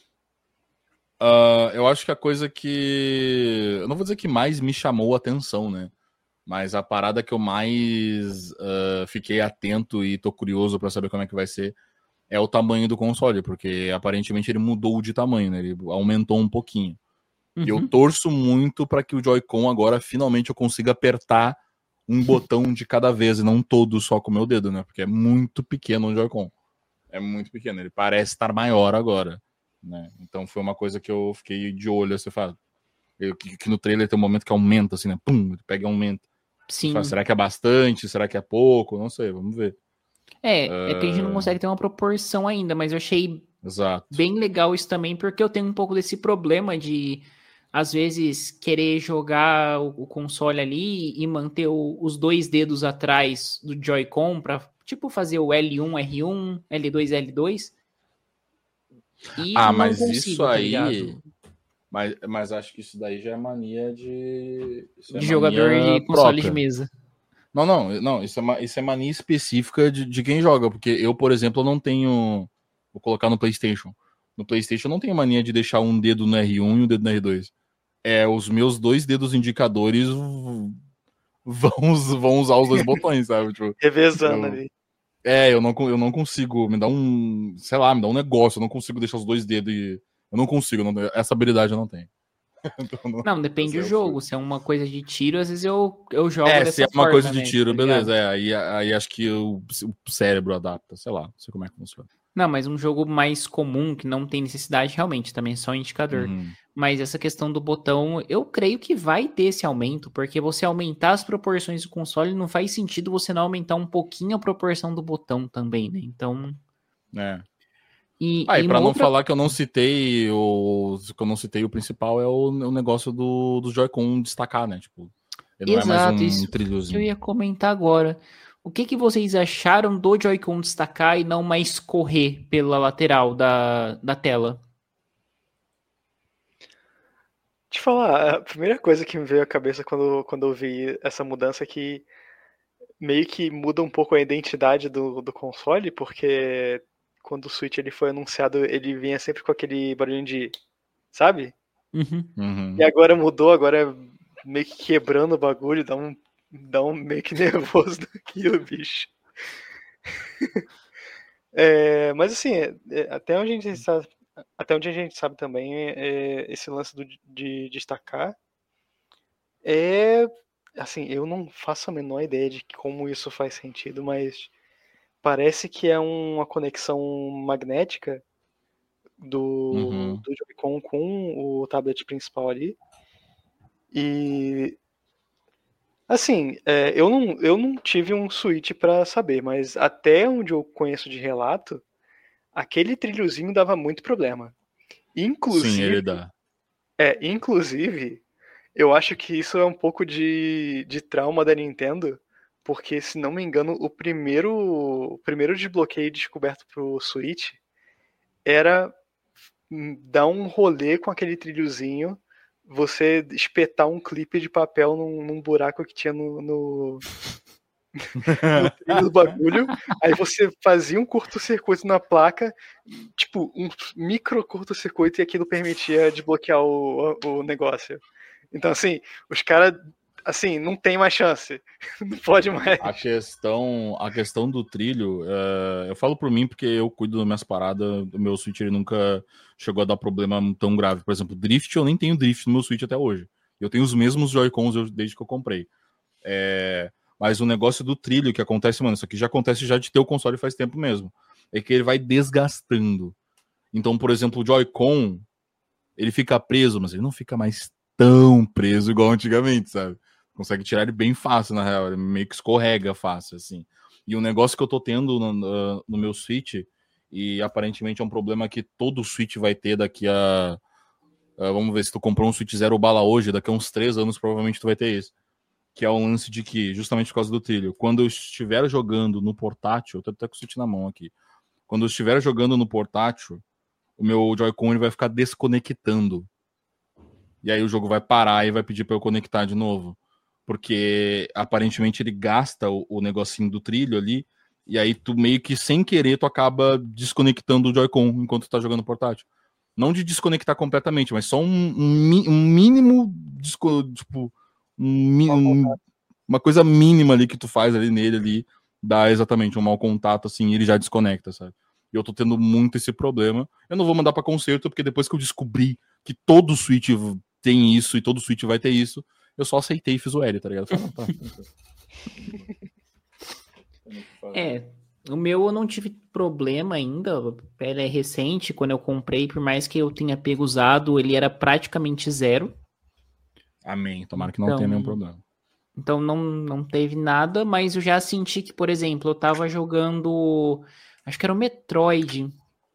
Eu acho que a coisa que... Eu não vou dizer que mais me chamou a atenção, né? Mas a parada que eu mais fiquei atento e tô curioso pra saber como é que vai ser é o tamanho do console, porque aparentemente ele mudou de tamanho, né? Ele aumentou um pouquinho. E eu torço muito para que o Joy-Con agora finalmente eu consiga apertar um botão de cada vez e não todo só com o meu dedo, né? Porque é muito pequeno o Joy-Con. É muito pequeno, ele parece estar maior agora, né? Então foi uma coisa que eu fiquei de olho, você fala. Que no trailer tem um momento que aumenta, assim, né? Pum, ele pega e aumenta. Sim. Fala, será que é bastante? Será que é pouco? Não sei, vamos ver. É que a gente não consegue ter uma proporção ainda, mas eu achei bem legal isso também, porque eu tenho um pouco desse problema de, às vezes, querer jogar o console ali e manter os 2 dedos atrás do Joy-Con para tipo fazer o L1, R1, L2, L2. E mas consigo, isso tá aí... ligado? Mas acho que isso daí já é mania de... Isso é De jogador mania de console de própria. mesa. Não, isso é mania específica de quem joga, porque eu, por exemplo, não tenho... Vou colocar no PlayStation. No PlayStation eu não tenho mania de deixar um dedo no R1 e um dedo no R2. Os meus 2 dedos indicadores vão usar os 2 botões, sabe? Tipo, Revezando ali. eu não consigo, me dá um negócio, eu não consigo deixar os 2 dedos e... Eu não consigo, essa habilidade eu não tenho. Então, não, depende do jogo. Se é uma coisa de tiro, às vezes eu jogo dessa se é uma forma, coisa de né, tiro, tá beleza. Aí acho que o cérebro adapta, sei lá, não sei como é que funciona. Não, mas um jogo mais comum, que não tem necessidade, realmente, também é só um indicador. Mas essa questão do botão, eu creio que vai ter esse aumento, porque você aumentar as proporções do console não faz sentido você não aumentar um pouquinho a proporção do botão também, né? Então... E pra não falar que eu não citei o principal é o negócio do Joy-Con destacar, né? Tipo, ele não é mais um trilhozinho. Que eu ia comentar agora. O que vocês acharam do Joy-Con destacar e não mais correr pela lateral da tela? Te falar, a primeira coisa que me veio à cabeça quando eu vi essa mudança é que meio que muda um pouco a identidade do console, porque quando o Switch ele foi anunciado, ele vinha sempre com aquele barulhinho de, sabe? E agora mudou, agora é meio que quebrando o bagulho, dá um meio que nervoso daquilo, bicho. Mas assim, até onde a gente sabe também, esse lance de destacar assim, eu não faço a menor ideia de como isso faz sentido, mas parece que é uma conexão magnética do Joy-Con com o tablet principal ali. E assim, eu não tive um Switch pra saber, mas até onde eu conheço de relato, aquele trilhozinho dava muito problema. Sim, ele dá. Inclusive, eu acho que isso é um pouco de trauma da Nintendo, porque, se não me engano, o primeiro desbloqueio descoberto pro Switch era dar um rolê com aquele trilhozinho, você espetar um clipe de papel num buraco que tinha no trilho do bagulho, aí você fazia um curto-circuito na placa, tipo, um micro curto-circuito, e aquilo permitia desbloquear o negócio. Então, assim, os caras, assim, não tem mais chance. Não pode mais. A questão do trilho, eu falo por mim porque eu cuido das minhas paradas, o meu Switch ele nunca chegou a dar problema tão grave. Por exemplo, drift, eu nem tenho drift no meu Switch até hoje. Eu tenho os mesmos Joy-Cons desde que eu comprei. Mas o negócio do trilho que acontece, mano, isso aqui já acontece já de ter o console faz tempo mesmo. É que ele vai desgastando. Então, por exemplo, o Joy-Con, ele fica preso, mas ele não fica mais tão preso igual antigamente, sabe? Consegue tirar ele bem fácil, na real. Ele meio que escorrega fácil, assim. E um negócio que eu tô tendo no meu Switch, e aparentemente é um problema que todo Switch vai ter daqui a... vamos ver, se tu comprou um Switch Zero bala hoje, daqui a uns 3 anos provavelmente tu vai ter isso. Que é o lance de que, justamente por causa do trilho, quando eu estiver jogando no portátil, eu tô até com o Switch na mão aqui, quando eu estiver jogando no portátil, o meu Joy-Con ele vai ficar desconectando. E aí o jogo vai parar e vai pedir para eu conectar de novo. Porque aparentemente ele gasta o negocinho do trilho ali, e aí tu meio que sem querer tu acaba desconectando o Joy-Con enquanto tu tá jogando portátil. Não de desconectar completamente, mas só um mínimo, tipo, uma coisa mínima ali que tu faz ali nele ali, dá exatamente um mau contato assim, e ele já desconecta, sabe? E eu tô tendo muito esse problema. Eu não vou mandar para conserto, porque depois que eu descobri que todo Switch tem isso e todo Switch vai ter isso, eu só aceitei e fiz o L, tá ligado? Falei, o meu eu não tive problema ainda, ele é recente, quando eu comprei, por mais que eu tenha pego usado, ele era praticamente zero. Amém, tomara que não tenha nenhum problema. Então não teve nada, mas eu já senti que, por exemplo, eu tava jogando, acho que era o Metroid,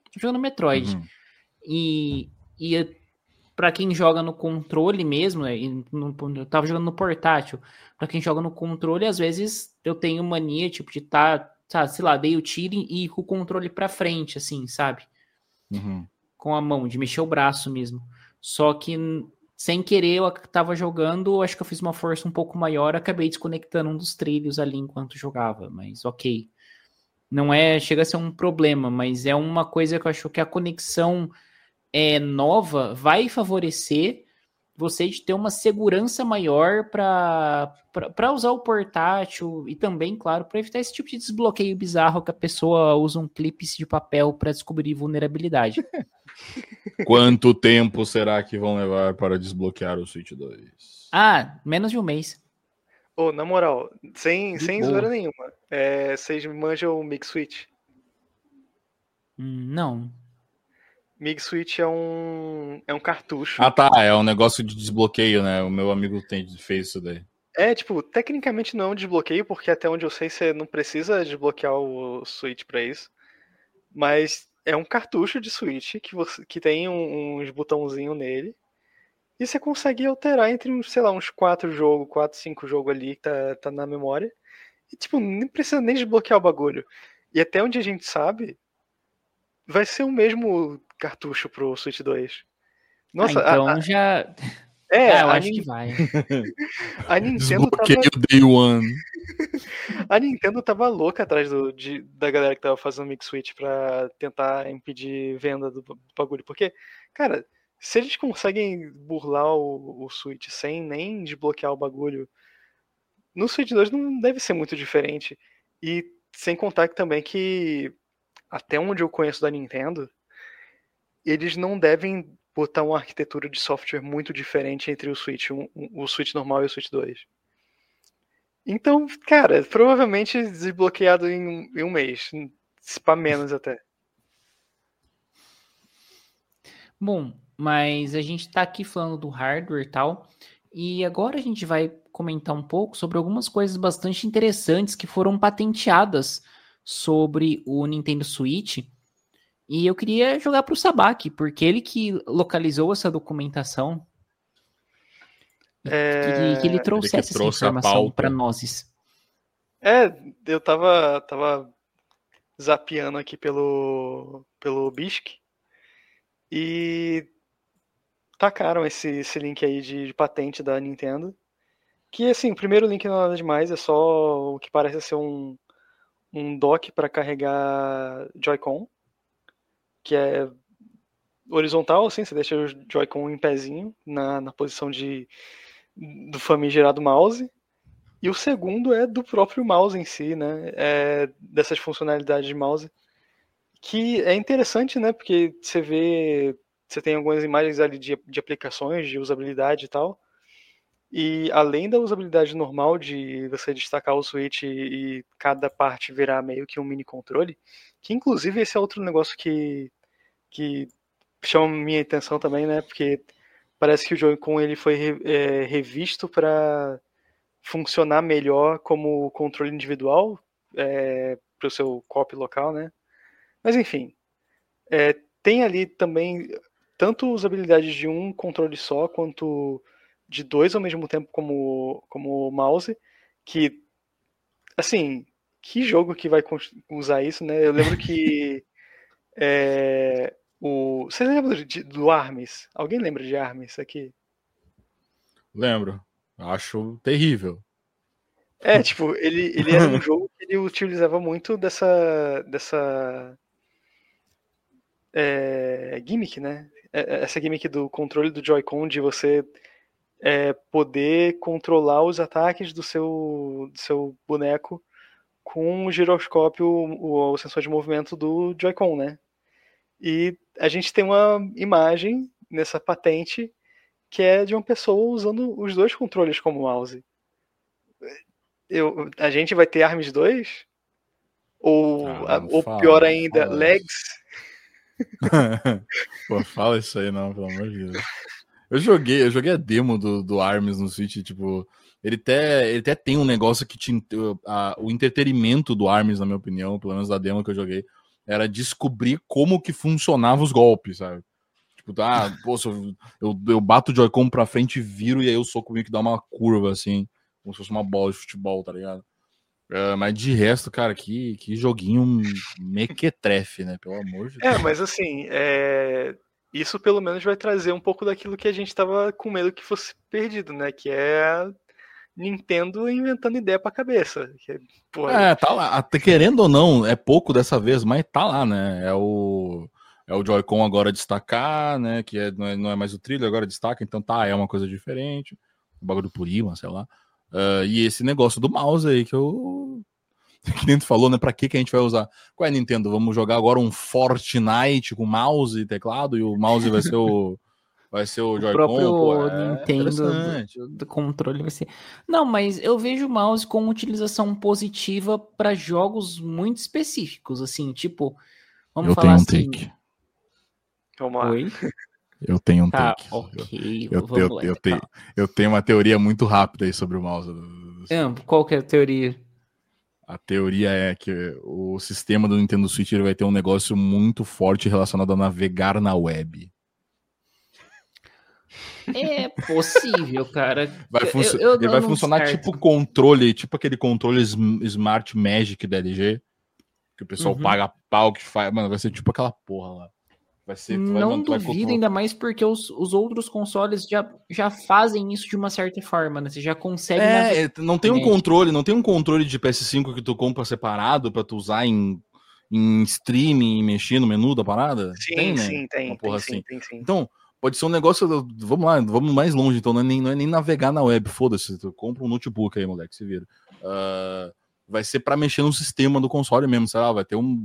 e pra quem joga no controle mesmo, eu tava jogando no portátil, pra quem joga no controle, às vezes eu tenho mania, tipo, de estar sabe, sei lá, dei o tiro e com o controle pra frente, assim, sabe? Uhum. Com a mão, de mexer o braço mesmo. Só que, sem querer, eu tava jogando, acho que eu fiz uma força um pouco maior, acabei desconectando um dos trilhos ali enquanto jogava, mas ok. Não chega a ser um problema, mas é uma coisa que eu acho que a conexão nova vai favorecer você de ter uma segurança maior para usar o portátil e também, claro, para evitar esse tipo de desbloqueio bizarro que a pessoa usa um clipe de papel para descobrir vulnerabilidade. Quanto tempo será que vão levar para desbloquear o Switch 2? Menos de um mês. Ô, na moral, sem boa. zoeira nenhuma, vocês manjam o Mix Switch? Não. Mix Switch é um cartucho. Ah, tá, é um negócio de desbloqueio, né? O meu amigo fez isso daí. Tipo, tecnicamente não é um desbloqueio, porque até onde eu sei você não precisa desbloquear o Switch pra isso. Mas é um cartucho de Switch que tem uns botãozinhos nele. E você consegue alterar entre uns, sei lá, uns 4, 5 jogos ali que tá na memória. E tipo, nem precisa nem desbloquear o bagulho. E até onde a gente sabe, vai ser o mesmo cartucho pro Switch 2. Nossa, então já... eu acho que vai. A Nintendo Desbloqueio Day One. A Nintendo tava louca atrás da galera que tava fazendo Mix Switch pra tentar impedir venda do bagulho. Porque, cara, se eles conseguem burlar o Switch sem nem desbloquear o bagulho, no Switch 2 não deve ser muito diferente. E sem contar que também que, até onde eu conheço da Nintendo, eles não devem botar uma arquitetura de software muito diferente entre o Switch, o Switch normal e o Switch 2. Então, cara, provavelmente desbloqueado em um mês. Se pá menos até. Bom, mas a gente tá aqui falando do hardware e tal, e agora a gente vai comentar um pouco sobre algumas coisas bastante interessantes que foram patenteadas sobre o Nintendo Switch. E eu queria jogar pro Sabaki, porque ele que localizou essa documentação. Que ele trouxesse essa informação para nós. Eu tava zapeando aqui pelo BISC e tacaram esse link aí de patente da Nintendo. Que, assim, o primeiro link não é nada demais, é só o que parece ser um dock para carregar Joy-Con, que é horizontal, assim, você deixa o Joy-Con em pezinho, na posição do famigerado mouse. E o segundo é do próprio mouse em si, né? Dessas funcionalidades de mouse. Que é interessante, né? Porque você tem algumas imagens ali de aplicações, de usabilidade e tal. E além da usabilidade normal de você destacar o switch e cada parte virar meio que um mini controle, que inclusive esse é outro negócio que chama minha atenção também, né? Porque parece que o Joy-Con ele foi revisto para funcionar melhor como controle individual para o seu copy local, né? Mas enfim, tem ali também tanto usabilidade de um controle só quanto de dois ao mesmo tempo como mouse, que assim, que jogo que vai usar isso, né? Eu lembro que você lembra do Arms? Alguém lembra de Arms aqui? Lembro. Acho terrível. Tipo, ele era um jogo que ele utilizava muito dessa gimmick, né? Essa gimmick do controle do Joy-Con, de você poder controlar os ataques do seu boneco com o giroscópio, o sensor de movimento do Joy-Con, né? E a gente tem uma imagem nessa patente que é de uma pessoa usando os dois controles como mouse. A gente vai ter ARMS 2? Ou pior ainda, Legs? Pô, fala isso aí não, pelo amor de Deus. Eu joguei a demo do ARMS no Switch, tipo, ele até tem um negócio que o entretenimento do ARMS, na minha opinião, pelo menos da demo que eu joguei, era descobrir como que funcionava os golpes, sabe? Tipo, eu bato o Joy-Con pra frente e viro, e aí o soco meio que dá uma curva, assim, como se fosse uma bola de futebol, tá ligado? Mas de resto, cara, que joguinho mequetrefe, né? Pelo amor de Deus. Mas assim, isso pelo menos vai trazer um pouco daquilo que a gente tava com medo que fosse perdido, né? Que é a Nintendo inventando ideia pra cabeça. Tá lá. Até querendo ou não, é pouco dessa vez, mas tá lá, né? É o Joy-Con agora destacar, né? Que não é mais o trilho, agora destaca, então é uma coisa diferente. O bagulho do Purima, sei lá. E esse negócio do mouse aí que nem tu falou, né? Pra que a gente vai usar? Qual é, Nintendo? Vamos jogar agora um Fortnite com mouse e teclado e o mouse vai ser o Joy-Con? Próprio Nintendo do controle vai ser. Não, mas eu vejo o mouse com utilização positiva para jogos muito específicos, assim, tipo, vamos falar assim. Vamos lá. Oi? Eu tenho um take. Ok, eu tenho uma teoria muito rápida aí sobre o mouse. Qual que é a teoria? A teoria é que o sistema do Nintendo Switch vai ter um negócio muito forte relacionado a navegar na web. É possível, cara. Ele vai funcionar tipo controle, tipo aquele controle Smart Magic da LG, que o pessoal paga pau que faz. Mano, vai ser tipo aquela porra lá. Não duvido, ainda mais porque os outros consoles já fazem isso de uma certa forma, né? Você já consegue... não tem um controle de PS5 que tu compra separado pra tu usar em streaming e mexer no menu da parada? Sim, tem, né? Sim, tem. Uma porra Tem, assim. sim. Então, pode ser um negócio... Vamos mais longe, então. Não é nem navegar na web, foda-se. Tu compra um notebook aí, moleque, se vira. Vai ser pra mexer no sistema do console mesmo, sei lá, vai ter um...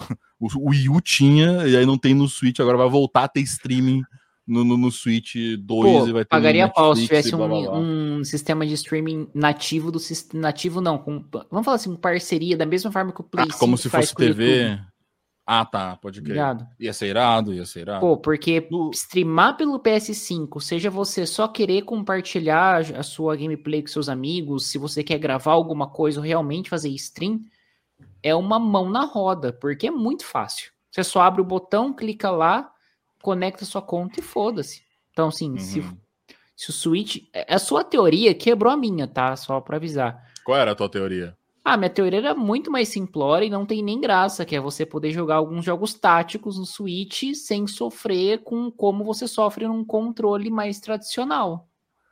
O Wii U tinha, e aí não tem no Switch, agora vai voltar a ter streaming no Switch 2 e vai ter pagaria no pau se Netflix tivesse um sistema de streaming nativo do nativo não, vamos falar assim, com parceria, da mesma forma que o Play 5 como se fosse TV. YouTube. Tá, pode crer. Ligado? Ia ser irado. Porque streamar pelo PS5, seja você só querer compartilhar a sua gameplay com seus amigos, se você quer gravar alguma coisa ou realmente fazer stream, é uma mão na roda, porque é muito fácil. Você só abre o botão, clica lá, conecta sua conta e foda-se. Então, assim, se o Switch... A sua teoria quebrou a minha, tá? Só pra avisar. Qual era a tua teoria? Minha teoria era muito mais simplória e não tem nem graça, que é você poder jogar alguns jogos táticos no Switch sem sofrer com como você sofre num controle mais tradicional.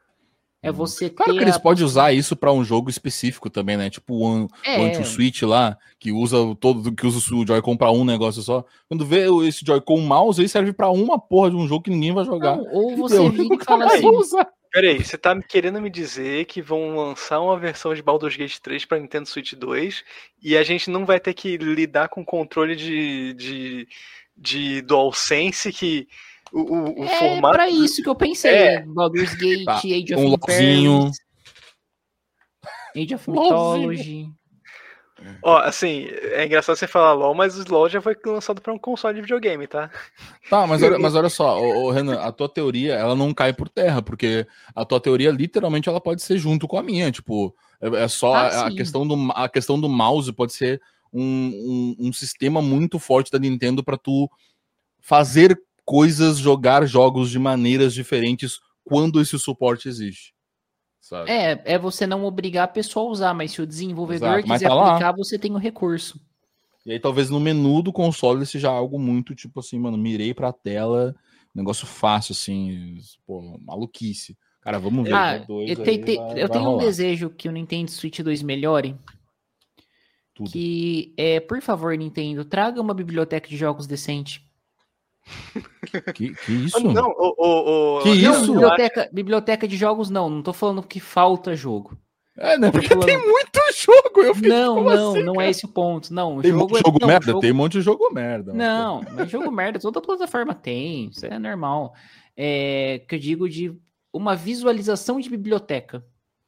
É você Claro que eles podem usar isso pra um jogo específico também, né? Tipo o Anti-Switch lá, que usa o Joy-Con pra um negócio só. Quando vê esse Joy-Con mouse, aí serve pra uma porra de um jogo que ninguém vai jogar. Não, ou você vira e fala assim... Peraí, você tá querendo me dizer que vão lançar uma versão de Baldur's Gate 3 pra Nintendo Switch 2 e a gente não vai ter que lidar com controle de DualSense que... O formato... pra isso que eu pensei. Baldur's Gate, Age of Empires, Age of Mythology. Assim, é engraçado você falar LoL, mas o LoL já foi lançado pra um console de videogame, tá? Tá, mas olha só, Renan, a tua teoria, ela não cai por terra, porque a tua teoria, literalmente, ela pode ser junto com a minha, tipo, é só a questão do mouse pode ser um sistema muito forte da Nintendo pra tu fazer coisas, jogar jogos de maneiras diferentes quando esse suporte existe. Sabe? É você não obrigar a pessoa a usar, mas se o desenvolvedor quiser aplicar, você tem o recurso. E aí talvez no menu do console seja algo muito tipo assim, mano, mirei pra tela, negócio fácil, assim, pô, maluquice. Cara, vamos ver. Eu tenho um desejo que o Nintendo Switch 2 melhore. Tudo. Que por favor, Nintendo, traga uma biblioteca de jogos decente. Que isso? Não, que isso? Biblioteca de jogos não tô falando que falta jogo. Né? Porque tem muito jogo. Não é esse o ponto. Não, tem jogo merda? Tem um monte de jogo merda. Não, mas jogo merda, toda plataforma tem, isso é normal. Que eu digo de uma visualização de biblioteca.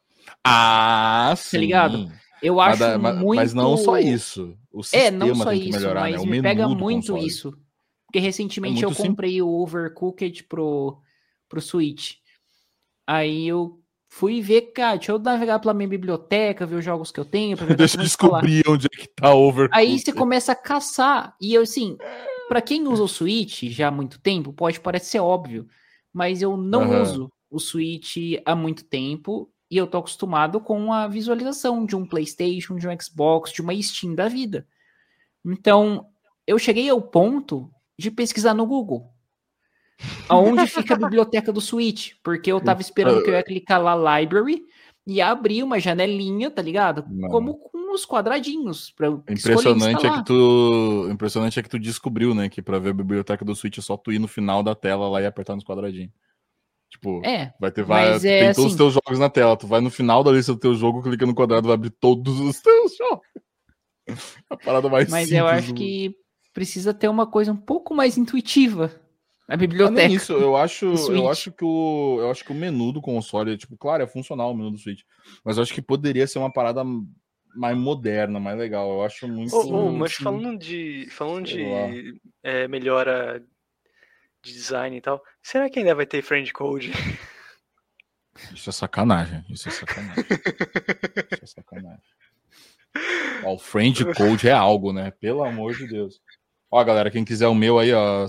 Sim. Tá ligado? Eu acho muito... Mas não só isso. O sistema não só tem que melhorar, mas né? O me menu pega do muito console. isso. Porque recentemente eu comprei o Overcooked pro Switch. Aí eu fui ver, cara, deixa eu navegar pela minha biblioteca, ver os jogos que eu tenho. Deixa eu descobrir onde é que tá o Overcooked. Aí você começa a caçar. E eu, assim, pra quem usa o Switch já há muito tempo, pode parecer óbvio. Mas eu não uso o Switch há muito tempo. E eu tô acostumado com a visualização de um PlayStation, de um Xbox, de uma Steam da vida. Então, eu cheguei ao ponto de pesquisar no Google aonde fica a biblioteca do Switch, porque eu tava esperando que eu ia clicar lá Library e abrir uma janelinha, tá ligado? Como com os quadradinhos para eu escolher instalar. Impressionante é que tu descobriu, né, que pra ver a biblioteca do Switch é só tu ir no final da tela lá e apertar nos quadradinhos. Tipo, vai ter tem todos os teus jogos na tela. Tu vai no final da lista do teu jogo, clica no quadrado, vai abrir todos os teus jogos. A parada mais simples. Mas eu acho que precisa ter uma coisa um pouco mais intuitiva na biblioteca. Nem isso, eu acho que o menu do console, tipo, claro, é funcional o menu do Switch, mas eu acho que poderia ser uma parada mais moderna, mais legal. Eu acho muito. Mas falando de melhora de design e tal, será que ainda vai ter friend code? Isso é sacanagem. Ó, o friend code é algo, né? Pelo amor de Deus. Ó, galera, quem quiser o meu aí, ó,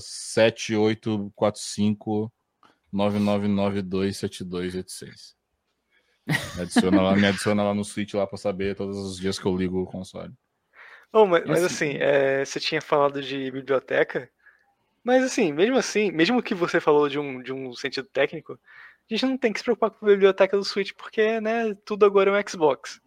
7845-99927286. Me adiciona lá no Switch lá pra saber todos os dias que eu ligo o console. Mas assim, você tinha falado de biblioteca, mas assim, mesmo que você falou de um sentido técnico, a gente não tem que se preocupar com a biblioteca do Switch, porque, né, tudo agora é um Xbox.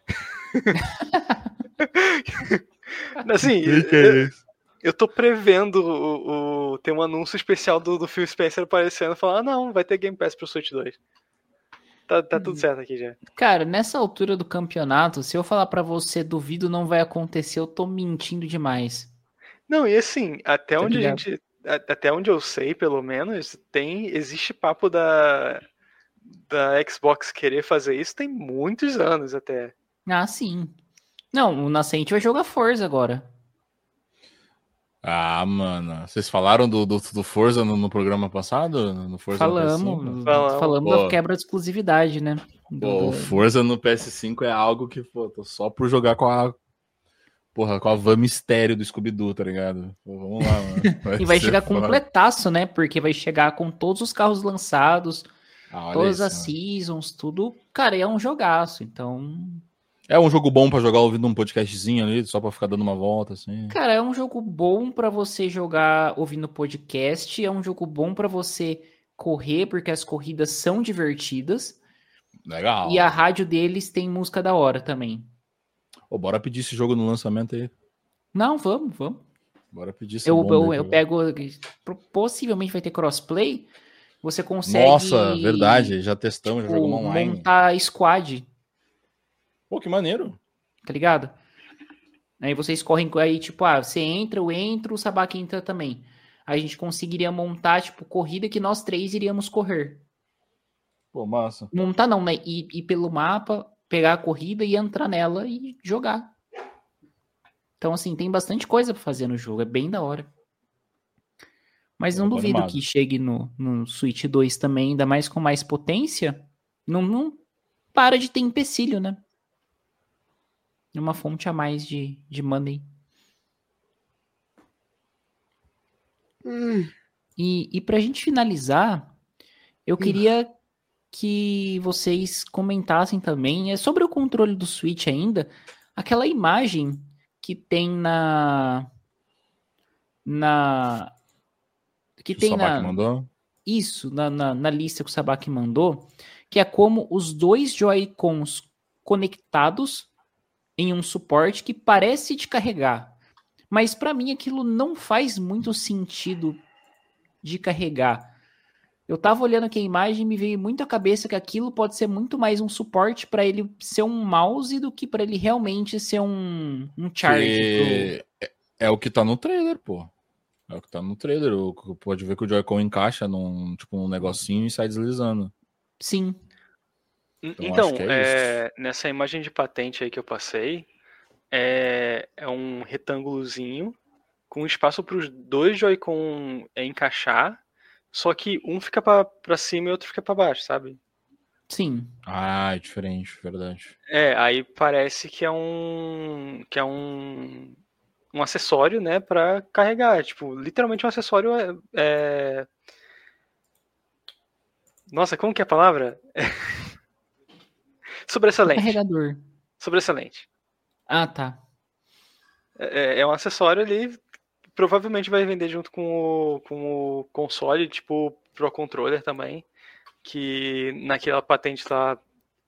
Assim, eu tô prevendo ter um anúncio especial do Phil Spencer aparecendo e falar, não, vai ter Game Pass pro Switch 2. Tá tudo certo aqui já. Cara, nessa altura do campeonato, se eu falar pra você duvido não vai acontecer, eu tô mentindo demais. Não, e assim, até onde eu sei, pelo menos, existe papo da Xbox querer fazer isso tem muitos anos até. Ah, sim. Não, o Nascente vai jogar Forza agora. Ah, mano. Vocês falaram do Forza no programa passado? No Forza falamos da quebra de exclusividade, né? O Forza no PS5 é algo que, pô, tô só por jogar com a van mistério do Scooby-Doo, tá ligado? Pô, vamos lá, mano. E vai chegar completaço, né? Porque vai chegar com todos os carros lançados, todas as seasons, tudo. Cara, é um jogaço, então... É um jogo bom pra jogar ouvindo um podcastzinho ali, só pra ficar dando uma volta, assim. Cara, é um jogo bom pra você jogar ouvindo podcast, é um jogo bom pra você correr, porque as corridas são divertidas. Legal. E a rádio deles tem música da hora também. Bora pedir esse jogo no lançamento aí. Não, vamos. Bora pedir esse eu pego... Possivelmente vai ter crossplay. Você consegue... Nossa, verdade, já testamos, já jogamos online. Montar squad. Pô, que maneiro. Tá ligado? Aí vocês correm, aí tipo, você entra, eu entro, o Sabaki entra também. Aí a gente conseguiria montar, tipo, corrida que nós três iríamos correr. Pô, massa. Montar não, né? Ir pelo mapa, pegar a corrida e entrar nela e jogar. Então, assim, tem bastante coisa pra fazer no jogo, é bem da hora. Mas não duvido que chegue no Switch 2 também, ainda mais com mais potência. Não para de ter empecilho, né? Uma fonte a mais de money. E pra gente finalizar, eu queria que vocês comentassem também sobre o controle do Switch ainda, aquela imagem que tem na lista que o Sabaki mandou, que é como os dois Joy-Cons conectados em um suporte que parece de carregar. Mas para mim aquilo não faz muito sentido de carregar. Eu tava olhando aqui a imagem e me veio muito à cabeça que aquilo pode ser muito mais um suporte para ele ser um mouse do que para ele realmente ser um charge. É o que tá no trailer, pô. É o que tá no trailer. Pode ver que o Joy-Con encaixa num negocinho e sai deslizando. Sim. Então, nessa imagem de patente aí que eu passei, é um retângulozinho com espaço para os dois Joy-Con encaixar, só que um fica para cima e outro fica para baixo, sabe? Sim. Ah, é diferente, verdade. Aí parece que é um acessório, né, para carregar, tipo, literalmente um acessório Nossa, como que é a palavra? Sobressalente. Carregador. Sobressalente. Ah, tá. É um acessório ali, provavelmente vai vender junto com o console, tipo Pro Controller também, que naquela patente lá,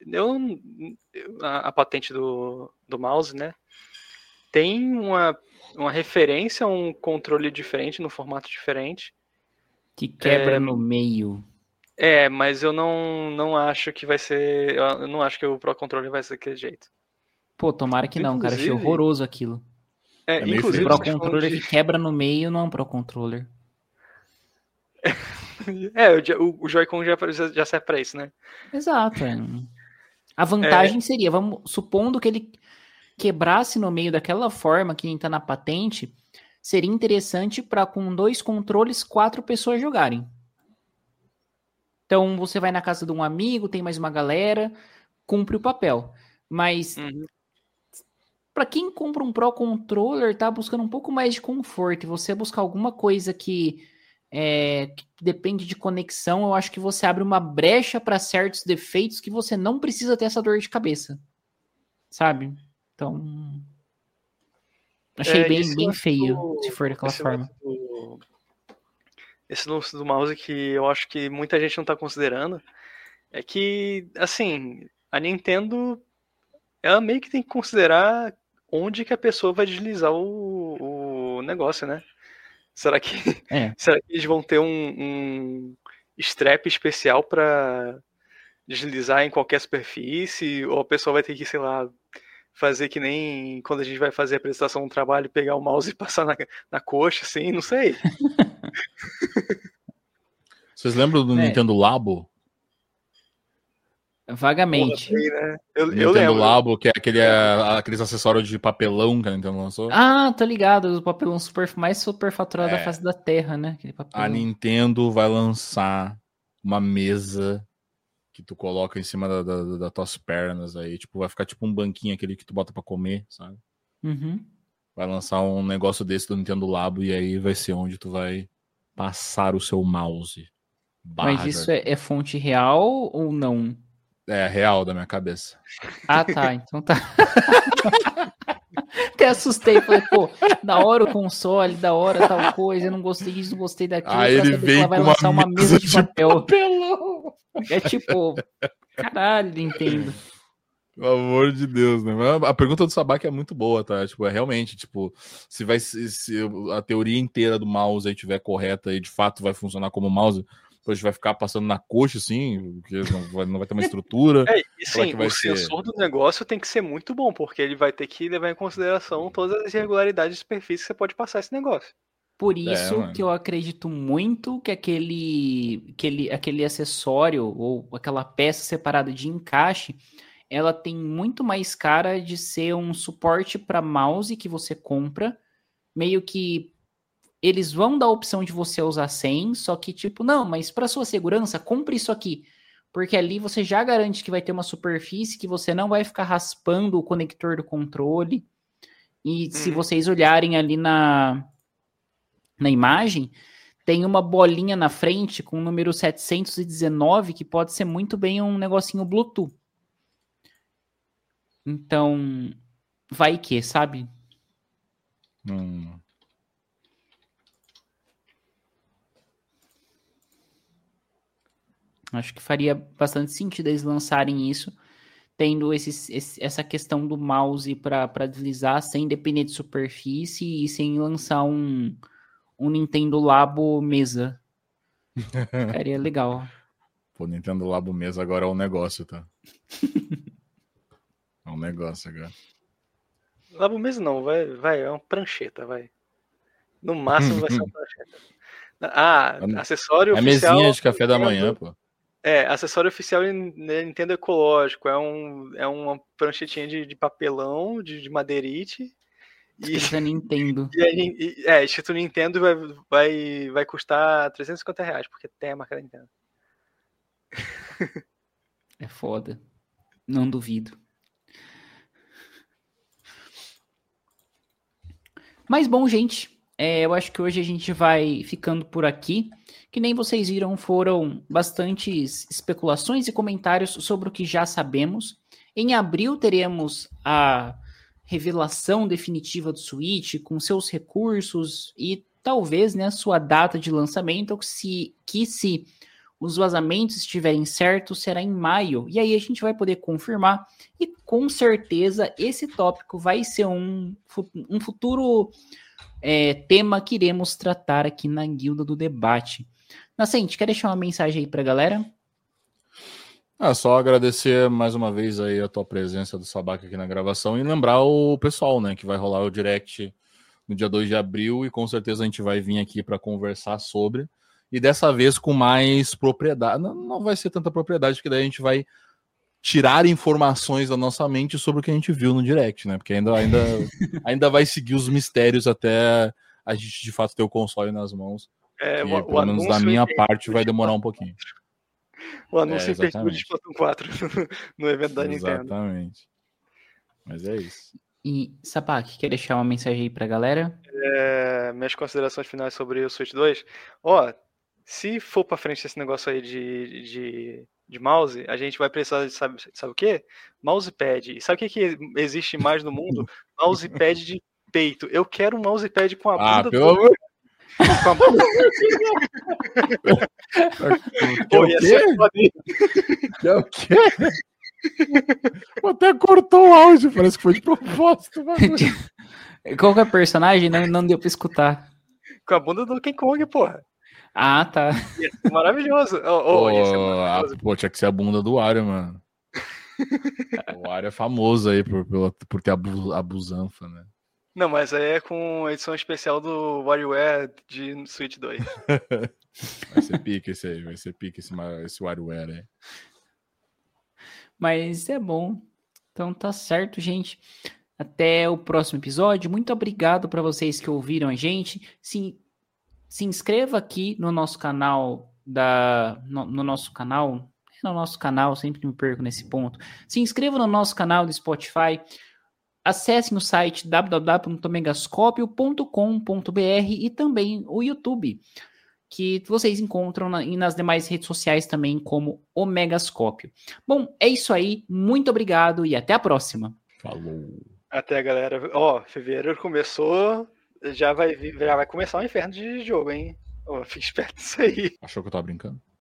a patente do mouse, né, tem uma referência a um controle diferente, no formato diferente. Que quebra no meio. Mas eu não acho que vai ser, eu não acho que o Pro Controller vai ser daquele jeito. Pô, tomara que não, cara. Achei horroroso aquilo. Inclusive, o Pro Controller que quebra no meio não é um Pro Controller. O Joy-Con já serve pra isso, né? Exato. A vantagem seria, supondo que ele quebrasse no meio daquela forma que está na patente, seria interessante para com 2 controles 4 pessoas jogarem. Então você vai na casa de um amigo, tem mais uma galera, cumpre o papel. Mas para quem compra um Pro Controller, tá buscando um pouco mais de conforto, e você buscar alguma coisa que depende de conexão, eu acho que você abre uma brecha para certos defeitos que você não precisa ter essa dor de cabeça. Sabe? Então, achei bem feio, se for daquela forma. Esse lance do mouse que eu acho que muita gente não tá considerando é que, assim, a Nintendo, ela meio que tem que considerar onde que a pessoa vai deslizar o negócio, né? Será que eles vão ter um strap especial para deslizar em qualquer superfície? Ou a pessoa vai ter que, sei lá, fazer que nem quando a gente vai fazer a apresentação do trabalho, pegar o mouse e passar na coxa, assim, não sei. Vocês lembram do Nintendo Labo? Vagamente. Porra, né? Eu Nintendo lembro. Labo, que é aqueles acessórios de papelão que a Nintendo lançou. Ah, tô ligado. O papelão mais superfaturado da face da Terra, né? Aquele papelão. A Nintendo vai lançar uma mesa que tu coloca em cima das tuas pernas aí. Tipo, vai ficar tipo um banquinho aquele que tu bota pra comer, sabe? Uhum. Vai lançar um negócio desse do Nintendo Labo e aí vai ser onde tu vai passar o seu mouse. Mas isso é fonte real ou não? É real da minha cabeça. Ah, tá. Então tá. Até assustei. Falei, pô, da hora o console, da hora tal coisa. Eu não gostei disso, não gostei daquilo. Aí ele vem que ela vai com lançar uma mesa de papel. papelão. É tipo, caralho, Nintendo. Pelo amor de Deus, né? A pergunta do Sabak é muito boa, tá? Tipo, é realmente, tipo, se a teoria inteira do mouse aí estiver correta e de fato vai funcionar como mouse, depois vai ficar passando na coxa, assim, porque não vai ter uma estrutura. E sim, o sensor do negócio tem que ser muito bom, porque ele vai ter que levar em consideração todas as irregularidades de superfície que você pode passar esse negócio. Por isso que eu acredito muito que aquele acessório ou aquela peça separada de encaixe, ela tem muito mais cara de ser um suporte para mouse que você compra, meio que eles vão dar a opção de você usar sem, só que tipo, não, mas para sua segurança, compre isso aqui, porque ali você já garante que vai ter uma superfície que você não vai ficar raspando o conector do controle, e se vocês olharem ali na imagem, tem uma bolinha na frente com o número 719, que pode ser muito bem um negocinho Bluetooth. Então, vai que, sabe? Acho que faria bastante sentido eles lançarem isso, tendo essa questão do mouse para deslizar sem depender de superfície e sem lançar um Nintendo Labo mesa. Ficaria legal. Pô, Nintendo Labo mesa agora é um negócio, tá? É um negócio agora. Labo mesa não, vai, é uma prancheta, vai. No máximo vai ser uma prancheta. Acessório oficial. É mesinha de café da manhã, pô. Acessório oficial Nintendo ecológico. É uma pranchetinha de papelão, de madeirite. Escrito Nintendo. Escrito Nintendo vai custar R$350, porque tem a marca da Nintendo. É foda. Não duvido. Mas bom, gente, eu acho que hoje a gente vai ficando por aqui. Que nem vocês viram, foram bastantes especulações e comentários sobre o que já sabemos. Em abril teremos a revelação definitiva do Switch, com seus recursos e talvez, né, sua data de lançamento, que se os vazamentos estiverem certos, será em maio. E aí a gente vai poder confirmar. E com certeza esse tópico vai ser um futuro tema que iremos tratar aqui na Guilda do Debate. Nascente, quer deixar uma mensagem aí pra galera? Só agradecer mais uma vez aí a tua presença do Sabak aqui na gravação e lembrar o pessoal, né, que vai rolar o direct no dia 2 de abril e com certeza a gente vai vir aqui para conversar sobre. E dessa vez com mais propriedade. Não vai ser tanta propriedade, porque daí a gente vai tirar informações da nossa mente sobre o que a gente viu no direct, né? Porque ainda vai seguir os mistérios até a gente de fato ter o console nas mãos. Pelo menos da minha parte vai demorar um pouquinho. O anúncio impedido de Splatoon 4 no evento da Nintendo. Exatamente. Mas é isso. E, Sabak, quer deixar uma mensagem aí pra galera? Minhas considerações finais sobre o Switch 2. Se for pra frente esse negócio aí de mouse, a gente vai precisar de, sabe o quê? Mousepad. E sabe o que existe mais no mundo? Mousepad de peito. Eu quero um mousepad com a bunda pelo amor. Com a bunda. O quê? Até cortou o áudio, parece que foi de propósito. Qual que é o personagem? Não deu pra escutar. Com a bunda do King Kong, porra. Ah, tá. Ia ser maravilhoso. Ia ser maravilhoso. Tinha que ser a bunda do Wario, mano. O Wario é famoso aí por ter a busanfa, né? Não, mas aí é com a edição especial do WarioWare de Switch 2. Vai ser pique esse aí, vai ser pique esse WarioWare aí. Mas é bom. Então tá certo, gente. Até o próximo episódio. Muito obrigado para vocês que ouviram a gente. Se inscreva aqui no nosso canal no nosso canal, sempre me perco nesse ponto. Se inscreva no nosso canal do Spotify. Acessem o site www.megascopio.com.br e também o YouTube, que vocês encontram nas demais redes sociais também como o Megascópio. Bom, é isso aí. Muito obrigado e até a próxima. Falou. Até, galera. Fevereiro começou, já vai começar o inferno de jogo, hein? Fique esperto nisso aí. Achou que eu tava brincando?